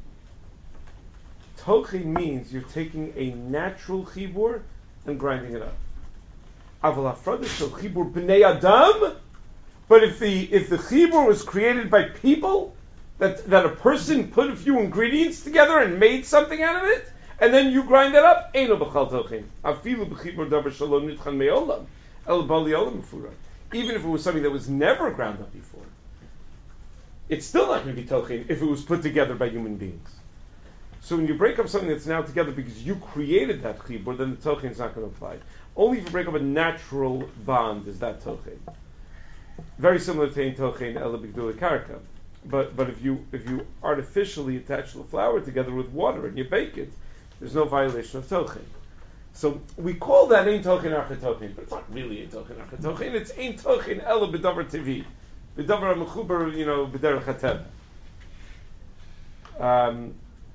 Tochen means you're taking a natural chibur and grinding it up. Aval hafrada shel chibur b'nei adam. But if the if the chibur was created by people, that that a person put a few ingredients together and made something out of it, and then you grind that up, eino b'chal tochen. Afilu b'chibur davar shalom nitchan me'olam el bali olam mefurah. Even if it was something that was never ground up before, it's still not going to be tochen if it was put together by human beings. So when you break up something that's now together because you created that chibur, then the tochen is not going to apply. Only if you break up a natural bond is that tochen. Very similar to ein tochen ela b'gdula karka. But but if you if you artificially attach the flour together with water and you bake it, there's no violation of tochen. So we call that ein tochin archetochin, but it's not really ein tochin archetochin. It's ein tochin ela b'davar tivi, b'davar mechuber, you know, b'derech hatev. Um,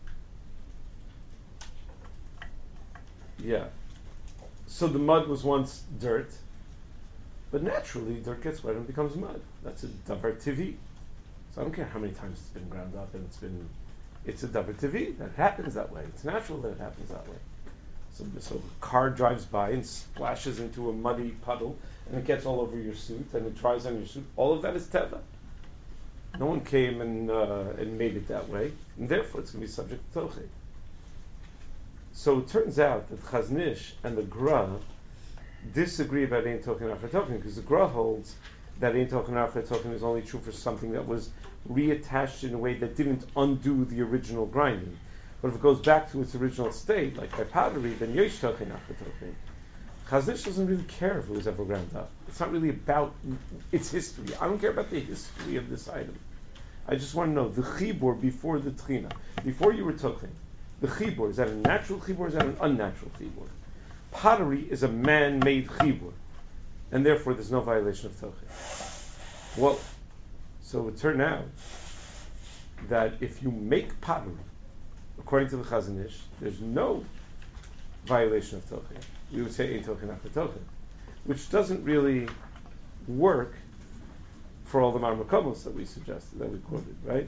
yeah. So the mud was once dirt, but naturally dirt gets wet and becomes mud. That's a davar tivi. So I don't care how many times it's been ground up and it's been, it's a davar tivi. That happens that way. It's natural that it happens that way. So, so a car drives by and splashes into a muddy puddle and it gets all over your suit and it dries on your suit. All of that is teva. No one came and uh, and made it that way, and therefore it's going to be subject to toche. So it turns out that Chaznish and the Gra disagree about ein tochin achar tochin, because the Gra holds that ein tochin achar tochin is only true for something that was reattached in a way that didn't undo the original grinding. But if it goes back to its original state, like by pottery, then yesh tochin achar tochin. Chaznish doesn't really care if it was ever ground up. It's not really about its history. I don't care about the history of this item. I just want to know the chibur before the tchina, before you were tochin. The chibur, is that a natural chibur or is that an unnatural chibur? Pottery is a man-made chibur, and therefore there's no violation of tochin. Well, so it would turn out that if you make pottery, according to the Chazon Ish, there's no violation of tochin. We would say ein tochin achar tochin, which doesn't really work for all the marmakomos that we suggested, that we quoted, right?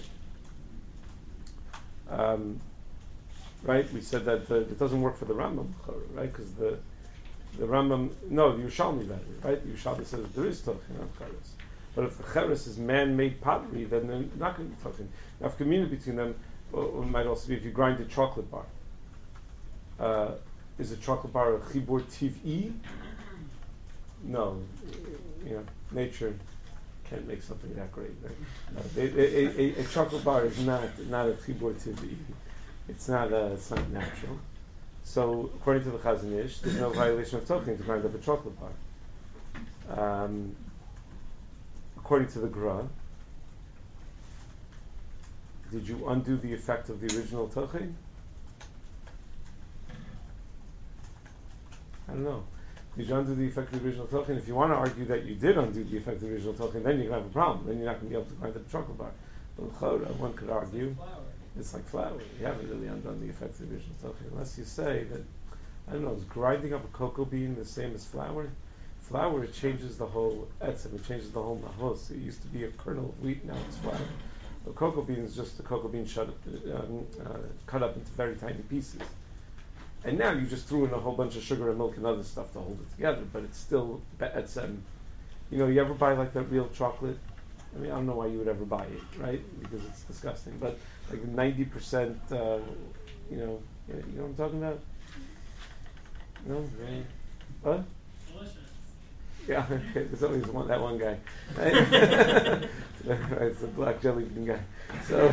Um, right? We said that the, it doesn't work for the Rambam, right? Because the the Rambam, no, the Yerushalmi rather, right? The Yerushalmi says there is tochin on cheres, but if the cheres is man-made pottery, then they're not going to be tochin. Now, if community between them, well, it might also be if you grind a chocolate bar. Uh, is a chocolate bar a chibur tiv'i? No, you know, nature can't make something that great. Right? Uh, a, a, a, a chocolate bar is not not a chibur tiv'i. It's not uh, it's not natural. So according to the Chazon Ish, there's no violation of tochin to grind up a chocolate bar. Um, according to the Gra, did you undo the effect of the original tochin? I don't know. Did you undo the effect of the original tochin? If you want to argue that you did undo the effect of the original tochin, then you're going to have a problem. Then you're not going to be able to grind up a chocolate bar. But Chora, one could argue, it's like flour. You haven't really undone the effect of the original tochin. Unless you say that, I don't know, is grinding up a cocoa bean the same as flour? Flour, it changes the whole etzem, it changes the whole mahos. It used to be a kernel of wheat, now it's flour. A cocoa bean is just a cocoa bean shut up, um, uh, cut up into very tiny pieces. And now you just threw in a whole bunch of sugar and milk and other stuff to hold it together, but it's still be'etzem. You know, you ever buy like that real chocolate? I mean, I don't know why you would ever buy it, right? Because it's disgusting. But like ninety percent, uh, you know, you know what I'm talking about? No? Yeah. What? Delicious. Yeah, okay, there's always one, that one guy. It's the black jelly bean guy. So,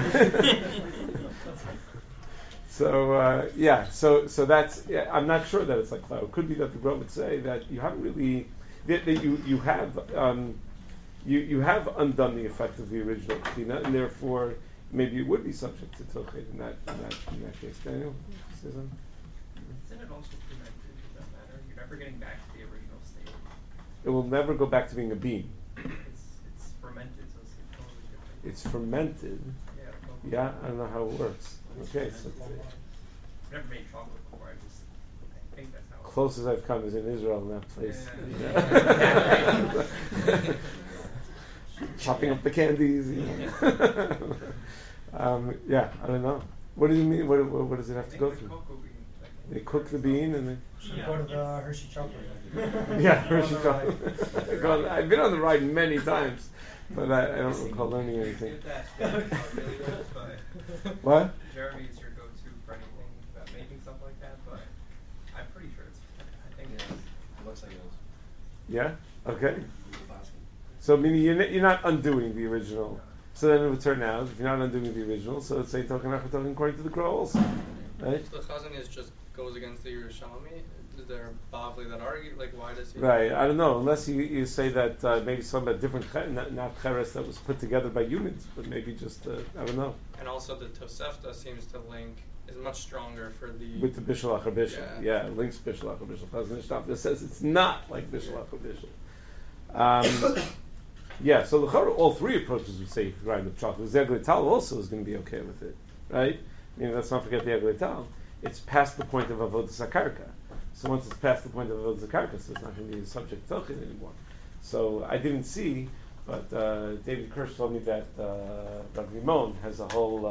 so uh, yeah, so so that's. Yeah, I'm not sure that it's like flour. It could be that the Grove would say that you haven't really, that, that you you have um, you you have undone the effect of the original cleanup, and therefore maybe it would be subject to tochet in that in that in that case. Daniel, say something? Isn't it also fermented? Does that matter? You're never getting back to the original state. It will never go back to being a bean. It's it's fermented, so it's totally different. It's fermented. Yeah. Well, Yeah, I don't know how it works. Okay, so I've never made chocolate before. I just I think that's how. It closest I've come is in Israel in that place. Yeah. Yeah. Chopping up the candies. You know. um, yeah, I don't know. What do you mean? What, what, what does it have I to think go the through? cocoa bean, like, They cook the bean and then. Should Yeah. go to the Hershey chocolate. Yeah, Hershey On the chocolate. ride. God, I've been on the ride many times, but I, I don't recall learning I anything. did that. Yeah, it's not really good, but What? Jeremy is your go-to for anything about making stuff like that, but I'm pretty sure it's. I think it's. It looks like it is. Yeah? Okay. Classic. So meaning you're, n- you're not undoing the original. So then it would turn out, if you're not undoing the original, so it's say talking after talking according to the Gra also. Right? So the Chazon Ish just goes against the Yerushalmi? Is there Bavli that argue? Like, why does he? Right, I don't know, unless you, you say that uh, maybe some a different, che- not, not cheres that was put together by humans, but maybe just, uh, I don't know. And also the Tosefta seems to link is much stronger for the with the Bishul Achar Bishul. Yeah. Yeah, links Bishul Achar Bishul. Chazon Ish This says it's not like Bishul Achar Bishul. Um, yeah, so the all three approaches would say you can grind up chocolate. The Eglei Tal also is going to be okay with it, right? I mean, let's not forget the Eglei Tal. It's past the point of Avodas HaKarka. So once it's past the point of Avodas HaKarka, so it's not going to be a subject to Tochin anymore. So I didn't see, but uh, David Kirsch told me that uh, Rabbi Rimon has a whole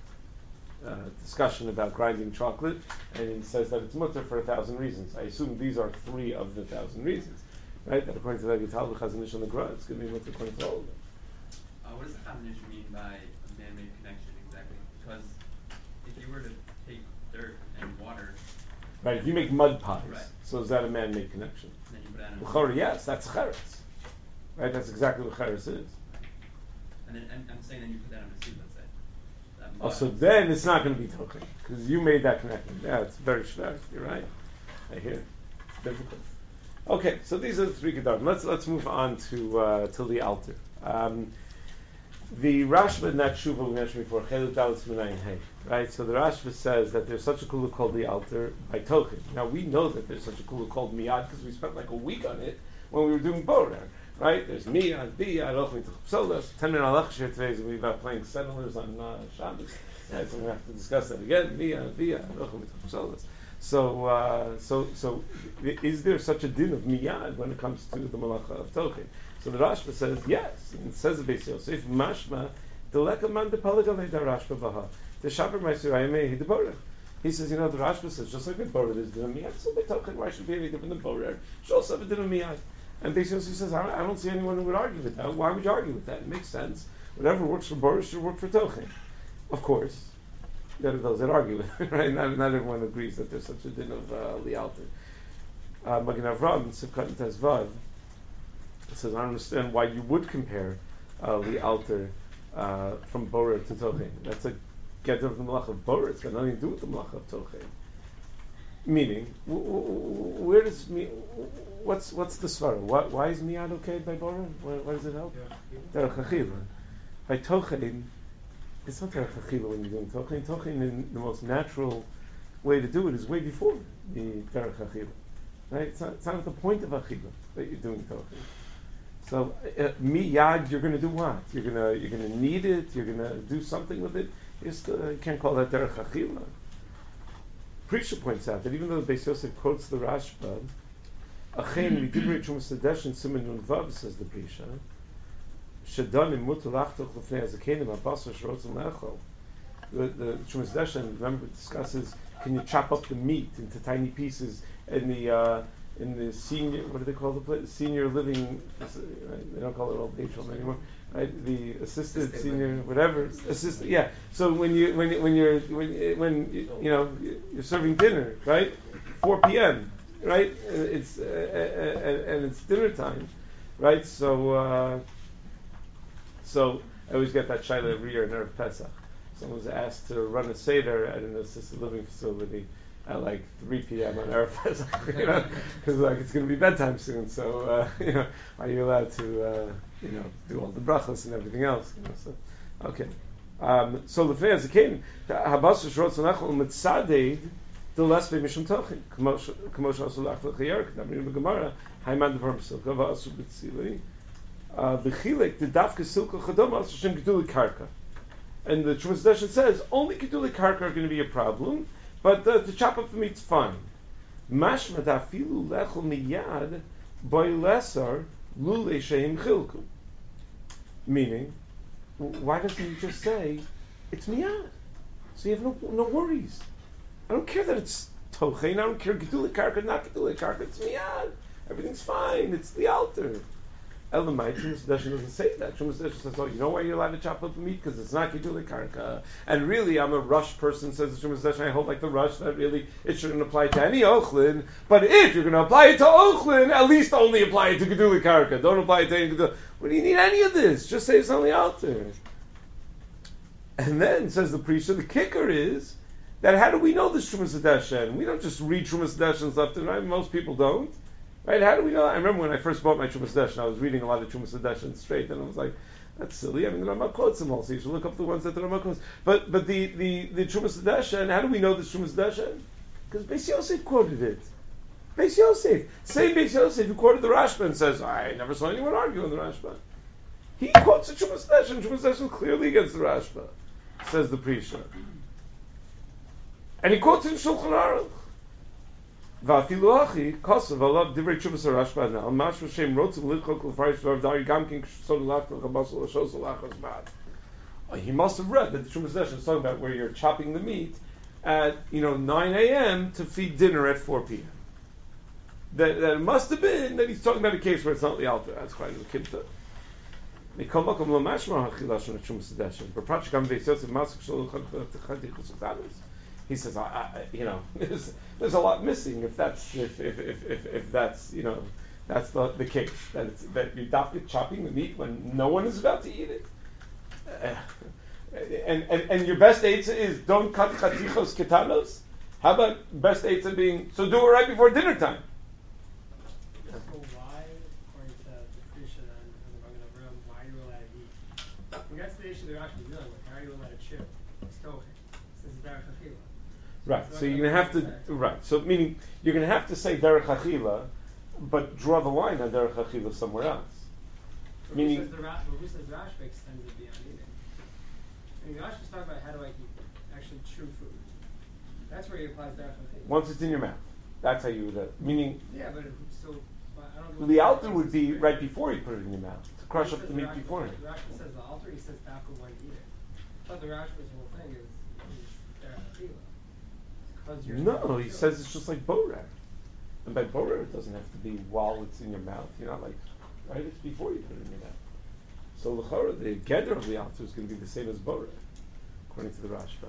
uh, uh, discussion about grinding chocolate, and he says that it's mutter for a thousand reasons. I assume these are three of the thousand reasons, right? That according to the Gital, Chazon Ish on the Gra, it's going to be mutter according to all of them. Uh, what does the combination mean by a man-made connection exactly? Because if you were to take dirt and water, Right, if you make mud pies, right. so is that a man-made connection? then you put that in a L'chora, yes, that's cheretz. Right, that's exactly what cheretz is. and then and I'm saying then you put that on a seed, let's say. That Oh, mud- so then it's not going to be token because you made that connection. Yeah, it's very shver. You're right. I hear. It's difficult. Okay, so these are the three kedarim. Let's let's move on to uh, to the altar. Um, the Rashba in that shuva we mentioned before, Chelut Dalet Minayin Hey. Right, so the Rashba says that there's such a kula called the altar by token. Now we know that there's such a kula called miyad because we spent like a week on it when we were doing borer. Right, there's miyad, biyad, ochmi t'chupsolas. Ten minute halachas here today is we've been playing settlers on uh, Shabbos. Right, so we have to discuss that again. Miyad, biyad, ochmi t'chupsolas. So, uh, so, so, is there such a din of miyad when it comes to the malacha of token? So the Rashba says yes. And it says the Beis Yosef mashma deleka man depalagalei da Rashba baha. The Shaber Ma'asirayim he deborah. He says, you know, the Rashba says just like the borer there's din of miyad, so by token why should it be any different than borer? Should also have a din of miyad. And Beis Yosef says, I don't, I don't see anyone who would argue with that. Why would you argue with that? It makes sense. Whatever works for borer should work for tochen. Of course, there are those that argue with it, right? Not, not everyone agrees that there's such a din of uh, lialter. Uh, Magen Avraham in Sivkat and Tezvav says, I don't understand why you would compare uh, lialter uh, from borer to tochen. That's a get of the malach of borer. It's got nothing to do with the malach of tochen. Meaning, w- w- where does me? What's what's the svara? Why, why is miyad okay by borer? Why, why does it help? Derech achila. By tochen, it's not derech achila when you're doing tochen. Tochen, in the most natural way to do it is way before the derech achila. Right? It's not, it's not at the point of achila that you're doing tochen. So uh, miyad, you're going to do what? You're gonna you're gonna knead it. You're gonna do something with it. You're still, you can't call that derech achila. Prisha points out that even though the Beis Yosef quotes the Rashba, Achen midivri Chumas Hadesh and Siman Nun Vav, says the Prisha, Shedanim mutar lachtoch lefnei hazakenim habasar shrotzim le'echol. The the Chumas Hadesh, remember, discusses can you chop up the meat into tiny pieces in the uh, in the senior, what do they call the place? Senior living, right? They don't call it old age home anymore. Right, the assisted Assisted senior, living. whatever, assisted, yeah. So when you when you- when you're when when you, you know you're serving dinner, right, four p.m., right, uh, it's uh, uh, and it's dinner time, right. So uh, so I always get that shaila every year in Erev Pesach. Someone was asked to run a seder at an assisted living facility at like three p.m. on Erev Pesach, you know, because like it's going to be bedtime soon. So uh, you know, are you allowed to uh, you know do all the brachos and everything else? You know, so okay. Um, so lefnei hazakenim habasar shorotz l'nechol mitzaded the less be mishum tochen k'mosh also lachol chayark. That means the Gemara hayman devar b'silka va'asu b'tzili b'chilek the dafka silka chadom also shem geduli karka. And the Chumas Hadesh says only geduli karka are going to be a problem. But uh, to chop up the meat's fine. Mashma dafilu lechol miyad by lesser lule sheim chilku. Meaning, w- why doesn't he just say it's miyad? So you have no no worries. I don't care that it's tochein. I don't care gedule karka, not gedule karka. It's miyad. Everything's fine. It's the altar. Elamite, Chumas Hadesh doesn't say that. Chumas Hadesh says, "Oh, you know why you're allowed to chop up the meat? Because it's not gedule karka." And really, I'm a rush person, says the Chumas Hadesh, and I hold like the rush that really it shouldn't apply to any ochlin. But if you're going to apply it to ochlin, at least only apply it to gedule karka. Don't apply it to any gedule. What do you need any of this? Just say it's on the altar. And then says the priest, the kicker is that how do we know this Chumas Hadesh? And we don't just read Chumas Hadesh left and right. Most people don't. Right? How do we know that? I remember when I first bought my Chumas Hadesh, and I was reading a lot of Chumas Hadesh straight, and I was like, That's silly. I mean, the Rama quotes them also. You should look up the ones that the Rama quotes. But but the the the Trumas Hadesha, and how do we know this Trumas Hadesha? Because Beis Yosef quoted it. Beis Yosef, same Beis Yosef who quoted the Rashba and says, I never saw anyone argue on the Rashba. He quotes the Trumas Hadesha, and Trumas Hadesha is clearly against the Rashba, says the Prisha. And he quotes in Shulchan Aruch. V'afilu hachi kosav alav divrei Trumas Rashba now mashma shem rotzim lidchok l'farish v'av dari gamkin k'shon lach l'chabasol l'shos l'achos bad. He must have read that the Trumas Hadesha is talking about where you're chopping the meat at, you know, nine a.m. to feed dinner at four p.m. That, that it must have been that he's talking about a case where it's not the altar. That's quite a kibbutz. He says, I, I, you know, there's, there's a lot missing if that's if if, if, if, if that's you know that's the, the case that it's, that you're adopted chopping the meat when no one is about to eat it, uh, and, and and your best eitzah is don't cut chatichos ketanos. How about best eitzah being so do it right before dinner time? So why, according to the Krisha and the Magen Avraham, why are you allowed to eat? And that's the issue they're actually dealing with. How are you allowed to chew? It's tochen. This is derech achila. Right. So you're going to have to right. So meaning you're going to have to say derech achila, but draw the line on derech achila somewhere else. But Meaning, who says the Rash, who says the Rashba extends it beyond eating? I mean, the Rashba is talking about how do I eat actually chew food. That's where he applies derech achila. once it's in your mouth, that's how you would. Uh, meaning, Yeah, but it would still. I don't know. the altar would be right before you put it in your mouth to crush up the meat Rashba, beforehand. The Rashba says the altar. He says after when you eat it. But the Rashba's whole thing is, is derech achila. Because you're No, he says it's just like borer. And by borer, it doesn't have to be while it's in your mouth. You're not like, right? It's before you put it in your mouth. So l'chora, the gather of the altar is going to be the same as borer, according to the Rashba.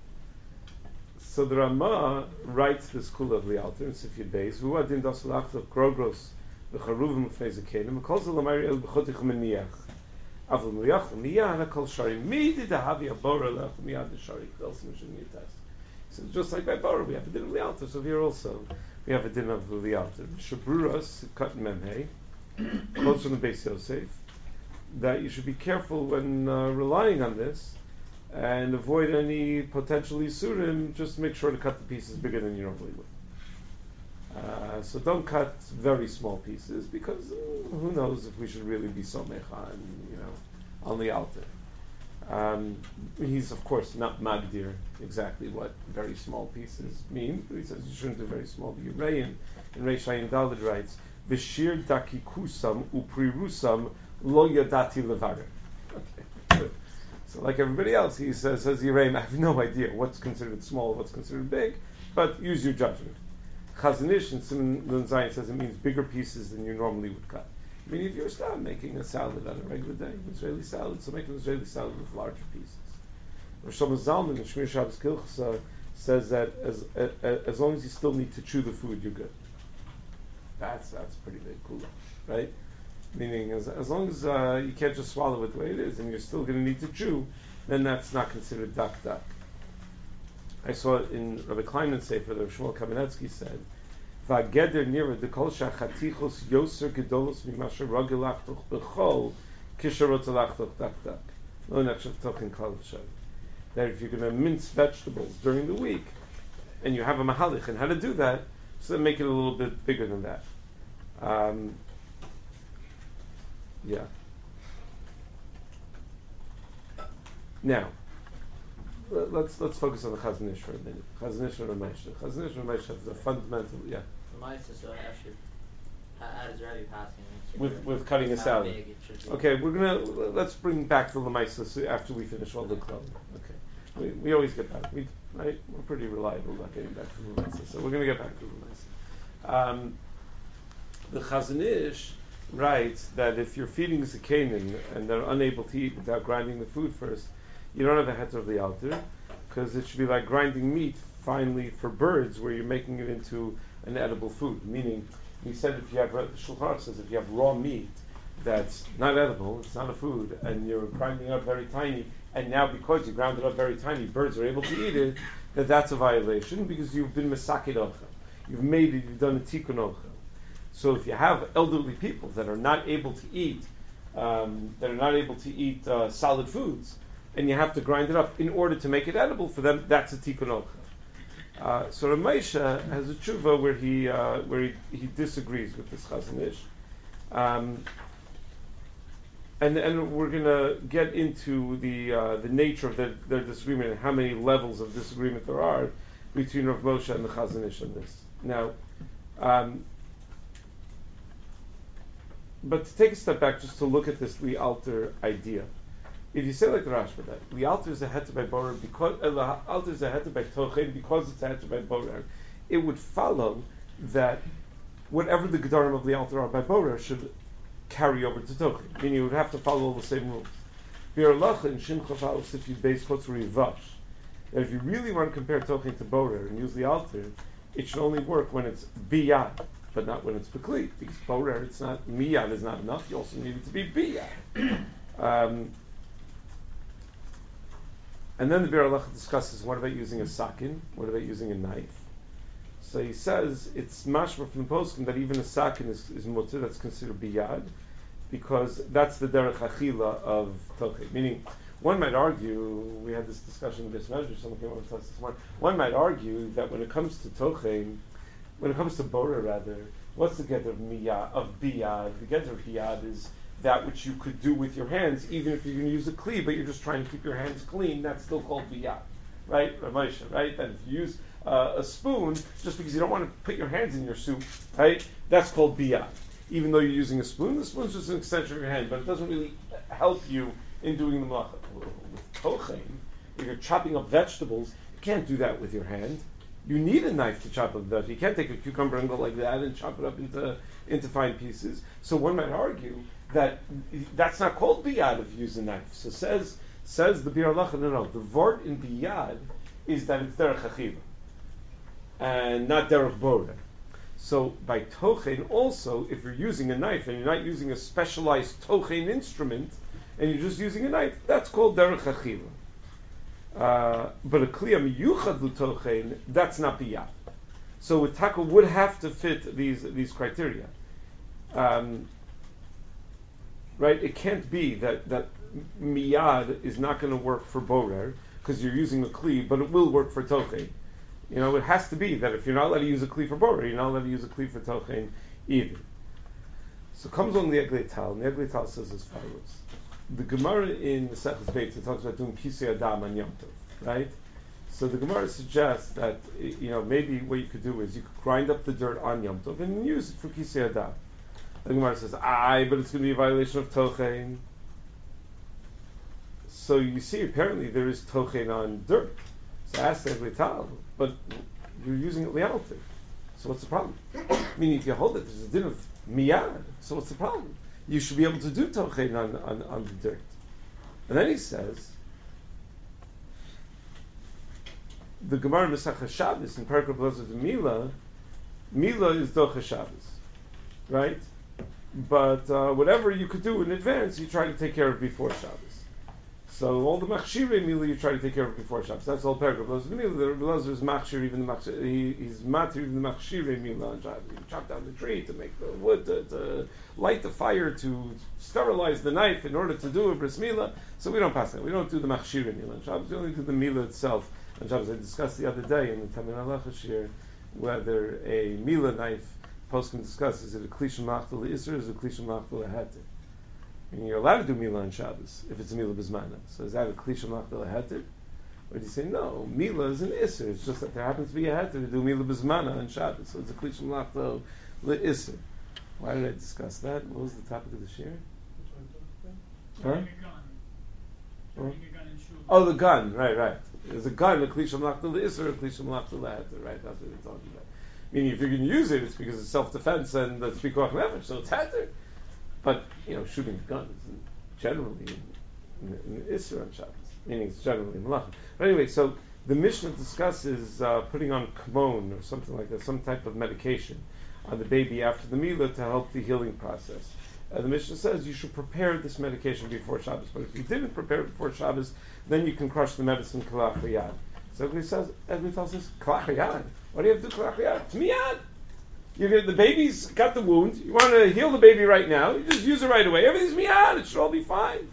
So the Ramah writes this kula of the altar in Sifyat Beis. Who adin das lachtav krogros v'charuvim v'fneizakenim v'kol zelamari el b'chotichem meniach. Avol miyach miyah hakol shari midi dahavi abora lech miyad shari k'elsim mishim yitas. So just like by Bora, we have a din of the altar. So here also we have a din of the altar. Shabruras cut memhe, close from the Beis Yosef, that you should be careful when uh, relying on this and avoid any potential isurim. Just make sure to cut the pieces bigger than you normally would. Uh, so don't cut very small pieces because uh, who knows if we should really be somecha and you know on the altar. Um, he's of course not magdir exactly what very small pieces mean, but he says you shouldn't do very small. Yurayin in Reish Ayin Daled writes, "V'shir dakikusam uprirusam lo yadati levarer." Okay. So like everybody else, he says, says Yurayin, I have no idea what's considered small, what's considered big, but use your judgment. Chazanish in Simon Nun Zayin says it means bigger pieces than you normally would cut. I mean, if you're still making a salad on a regular day, Israeli salad, so make an Israeli salad with larger pieces. Rosh Zalman in Shmir Shabbos Kilchasa says that as, as as long as you still need to chew the food, you're good. That's that's pretty big kula, right? Meaning, as as long as uh, you can't just swallow it the way it is, and you're still going to need to chew, then that's not considered dak dak. I saw it in Rabbi Kleinman's sefer that Shmuel Kamenetsky said, "Va'geder nira dekol shachatichos yoser gedolos mimasher ragel lachtoch bechol kisharot lachtoch dak dak." Lo nachshatoch in kol v'shav. That if you're going to mince vegetables during the week, and you have a mahalich, and how to do that, so make it a little bit bigger than that. Um, yeah. Now, let's let's focus on the Chazon Ish for a minute. Chazon Ish and Ramesh. Chazon Ish and Ramesh have the fundamental, yeah. Lamaisa, so actually, how, how does Rabbi passing it? With with cutting a How salad. big it should be. Okay, we're gonna let's bring back the Lamaisa so after we finish all the club. Okay, we, we always get back. We right, we're pretty reliable about getting back to the Lamaisa, so we're gonna get back to the Lamaisa. Um, the Chazon Ish writes that if you're feeding Zakanim and they're unable to eat without grinding the food first, you don't have a heter of the altar, because it should be like grinding meat finely for birds, where you're making it into an edible food. Meaning, he said if you have, the Shulchan Aruch says if you have raw meat that's not edible, it's not a food, and you're grinding it up very tiny, and now because you ground it up very tiny, birds are able to eat it, that that's a violation, because you've been mesaked ochel. You've made it, you've done a tikkun ochel. So if you have elderly people that are not able to eat um, that are not able to eat uh, solid foods, and you have to grind it up in order to make it edible for them. That's a tikkun ocher. Uh, so Ramesha has a tshuva where he uh, where he, he disagrees with this Chazon Ish. Um, and and we're gonna get into the uh, the nature of their, their disagreement and how many levels of disagreement there are between Rav Moshe and the Chazon Ish on this. Now, um, but to take a step back just to look at this Li'alter idea, if you say like the Rashba that Li'alter is a heter by Borer because uh, Li'alter is a heter by Tochen because it's a heter by Borer, it would follow that whatever the Gedarim of Li'alter are by Borer should carry over to Tochen, meaning you would have to follow all the same rules. V'yarlacha in Shin Chafal Sifyu Beis Chotz Rivash. That if you really want to compare Tochen to Borer and use Li'alter, it should only work when it's biyad, but not when it's bekli. Because Borer, it's not miyad is not enough. You also need it to be biyad. um, and then the Bir Halacha discusses what about using a sakin? What about using a knife? So he says it's mashma from the poskim that even a sakin is, is mutter, that's considered biyad, because that's the derech achila of tochet. Meaning, one might argue, we had this discussion in this measure, someone came over and told us this morning, one might argue that when it comes to tochet, when it comes to borer rather, what's the get of miyad, of biyad? The get of biyad is that which you could do with your hands, even if you're going to use a kli, but you're just trying to keep your hands clean, that's still called biyad. Right? Ramesha, right? That if you use uh, a spoon, just because you don't want to put your hands in your soup, right? That's called biyad. Even though you're using a spoon, the spoon's just an extension of your hand, but it doesn't really help you in doing the malacha. With tochen, if you're chopping up vegetables, you can't do that with your hand. You need a knife to chop up vegetables. You can't take a cucumber and go like that and chop it up into into fine pieces. So one might argue that that's not called biyad if you use a knife. So says says the Bir Halacha, no, no. The vort in biyad is that it's derech achiva and not derech borer. So by tochen also, if you're using a knife and you're not using a specialized tochen instrument, and you're just using a knife, that's called derech achiva. Uh, but a kliya miyuchad l'tochen, that's not biyad. So a taka would have to fit these these criteria. Um, right? It can't be that, that miyad is not going to work for borer because you're using a kli, but it will work for tochen. You know, it has to be that if you're not allowed to use a kli for borer, you're not allowed to use a kli for tochen either. So comes on the Eglei Tal, and the Eglei Tal says as follows. The Gemara in the Seches Beitz, it talks about doing kisei adam on Yom Tov, right? So the Gemara suggests that, you know, maybe what you could do is you could grind up the dirt on Yom Tov and use it for kisei adam. The Gemara says, aye, but it's going to be a violation of tochen. So you see, apparently there is tochen on dirt. So ask the Eglei Tal, but you're using it li'alter. So what's the problem? Meaning, if you hold it, there's a din of miyad. So what's the problem? You should be able to do tochen on, on, on the dirt. And then he says, the Gemara Mesachah Shabbos in Parak Blazer the Mila, Mila is Docha Shabbos, right? But uh, whatever you could do in advance, you try to take care of before Shabbos. So all the machshirei mila you try to take care of before Shabbos. That's all paragraph. The mila, the Blazer is machshir even the machshir. He, he's matir even the machshirei mila on Shabbos. You chop down the tree to make the wood, to, to light the fire, to sterilize the knife in order to do a bris mila. So we don't pass that. We don't do the machshirei mila on Shabbos. We only do the mila itself on Shabbos. I discussed the other day in the Tamin Halacha shir whether a mila knife poskim discuss is it a klisha machtel isra or is it a klisha machtel heter. And you're allowed to do Mila on Shabbos if it's a Mila Bismana. So is that a Klisha Machtel a Heter? Or do you say, no, Mila is an Isser. It's just that there happens to be a Heter to do Mila Bismana on Shabbos. So it's a Klisha Machtel le Isser. Why did I discuss that? What was the topic of the shir? Huh? Carrying a gun. Carrying a gun in shul. Oh, the gun. Right, right. There's a gun, a Klisha Machtel le Isser, a Klisha Machtel le Heter. Right, that's what we're talking about. Meaning if you're going to use it, it's because it's self-defense and it's Pikuach Nefesh, so it's Heter. But, you know, shooting a gun is generally in, in, in Isra on Shabbos, meaning it's generally in Malachim. But anyway, so the Mishnah discusses uh, putting on kmon or something like that, some type of medication on the baby after the Milah to help the healing process. Uh, the Mishnah says you should prepare this medication before Shabbos, but if you didn't prepare it before Shabbos, then you can crush the medicine kalach yad. So he says, Edmund tells us, kalach yad. What do you have to do kalach yad? It's miyad. You're gonna, the baby's got the wound. You want to heal the baby right now. You just use it right away. Everything's miyad. It should all be fine.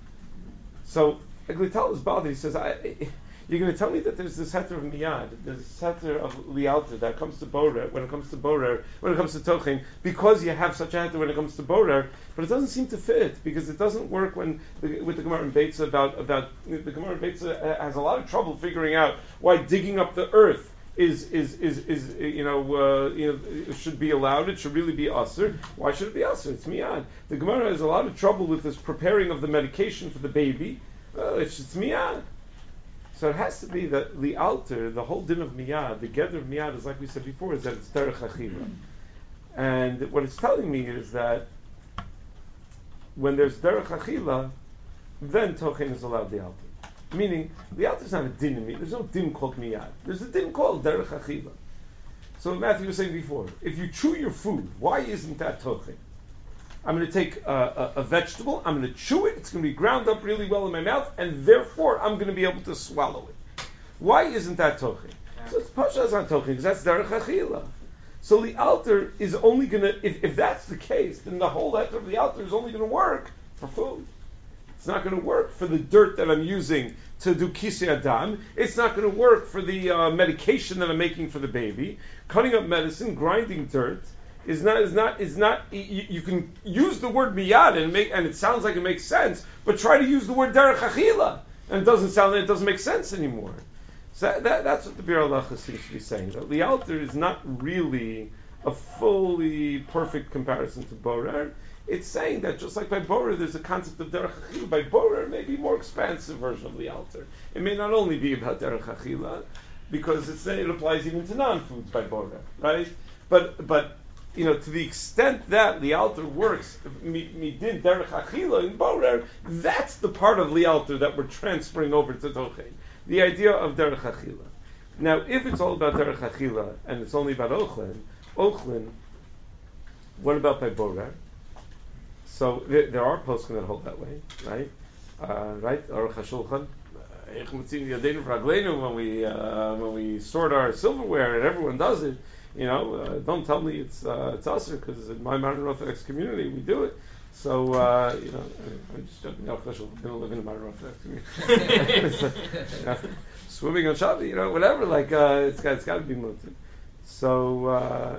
So Eglital is bothered. He says, I, "You're going to tell me that there's this heter of miyad, there's this heter of lialta that comes to borer when it comes to borer, when it comes to tochin, because you have such a heter when it comes to borer, but it doesn't seem to fit because it doesn't work when the, with the Gemara in Beitza about about the Gemara in Beitza has a lot of trouble figuring out why digging up the earth is is is is you know uh, you know it should be allowed. It should really be usher. Why should it be usher? It's miyad. The Gemara has a lot of trouble with this preparing of the medication for the baby. Well, it's it's miyad. So it has to be that the altar, the whole din of miyad, the gather of miyad is like we said before, is that it's derech achila. And what it's telling me is that when there's derech achila, then tochen is allowed the altar. Meaning, the altar is not a din in me. There's no din called miyad. There's a din called derech achila. So Matthew was saying before, if you chew your food, why isn't that tochen? I'm going to take a, a, a vegetable, I'm going to chew it, it's going to be ground up really well in my mouth, and therefore I'm going to be able to swallow it. Why isn't that tochen? So it's Pasha's on tochen, because that's derech achila. So the altar is only going to, if, if that's the case, then the whole letter of the altar is only going to work for food. It's not going to work for the dirt that I'm using to do kisei adam. It's not going to work for the uh, medication that I'm making for the baby. Cutting up medicine, grinding dirt, is not is not is not. You, you can use the word miyad and make, and it sounds like it makes sense, but try to use the word derech achila, and it doesn't sound it doesn't make sense anymore. So that, that that's what the Bir Halacha seems to be saying. That the altar is not really a fully perfect comparison to borer. It's saying that just like by borer, there's a concept of derech achila. By borer, maybe a more expansive version of the altar. It may not only be about derech achila, because it's, it applies even to non-foods by borer, right? But but you know, to the extent that the altar works, midin derech achila in borer, that's the part of the altar that we're transferring over to tochen. The idea of derech achila. Now, if it's all about derech achila and it's only about ochlin, ochlin, what about by borer? So there, there are poskim that hold that way, right? Uh, right? Aruch HaShulchan. When we uh, when we sort our silverware and everyone does it, you know, uh, don't tell me it's uh, it's usher because in my modern Orthodox community we do it. So uh, you know, I'm just joking. No, we don't live in a modern Orthodox community. So, you know, swimming on Shabbat, you know, whatever. Like uh, it's got it's got to be mutter. So. Uh,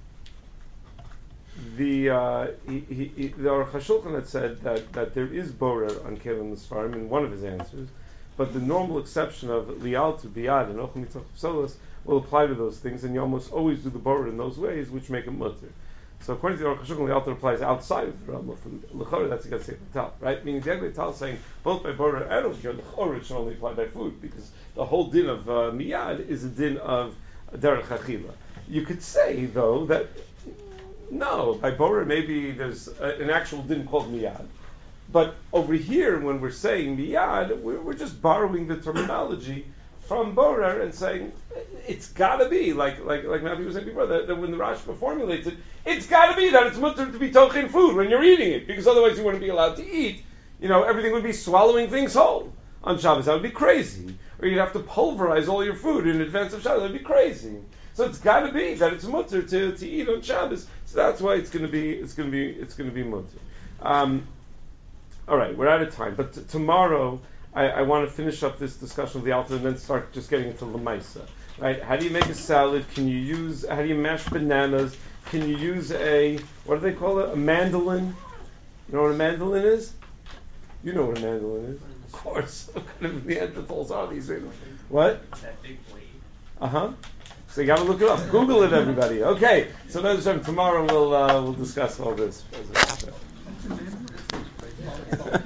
The uh, he, he, he, the Aruch HaShulchan had said that, that there is borer on Kelim Nisfarim in one of his answers, but the normal exception of lial to biyad and ochel mitzvah psolos will apply to those things, and you almost always do the borer in those ways, which make it mutter. So according to the Aruch HaShulchan, the altar applies outside of the realm of l'chora. That's against the tal, right? Meaning the Eglei Tal saying both by borer and over l'chora should only apply by food, because the whole din of uh, miyad is a din of derech achila. You could say though that. No, by borer maybe there's a, an actual din called miyad. But over here, when we're saying miyad, we're, we're just borrowing the terminology from borer and saying it's got to be, like like like Matthew was saying before, that, that when the Rashba formulates it, it's got to be that it's mutter to be tochen food when you're eating it, because otherwise you wouldn't be allowed to eat. You know, everything would be swallowing things whole on Shabbos. That would be crazy. Or you'd have to pulverize all your food in advance of Shabbos. That would be crazy. So it's got to be that it's mutter to, to eat on Shabbos. So that's why it's going to be it's going to be it's going to be mutter. Um, all right, we're out of time. But t- tomorrow I, I want to finish up this discussion of the altar and then start just getting into lemaisa. Right? How do you make a salad? Can you use? How do you mash bananas? Can you use a what do they call it? A mandolin? You know what a mandolin is? You know what a mandolin is, of course. What kind of Neanderthals are these? What? That big blade. Uh huh. So you got to look it up. Google it, everybody. Okay. So next time tomorrow we'll uh, we'll discuss all this.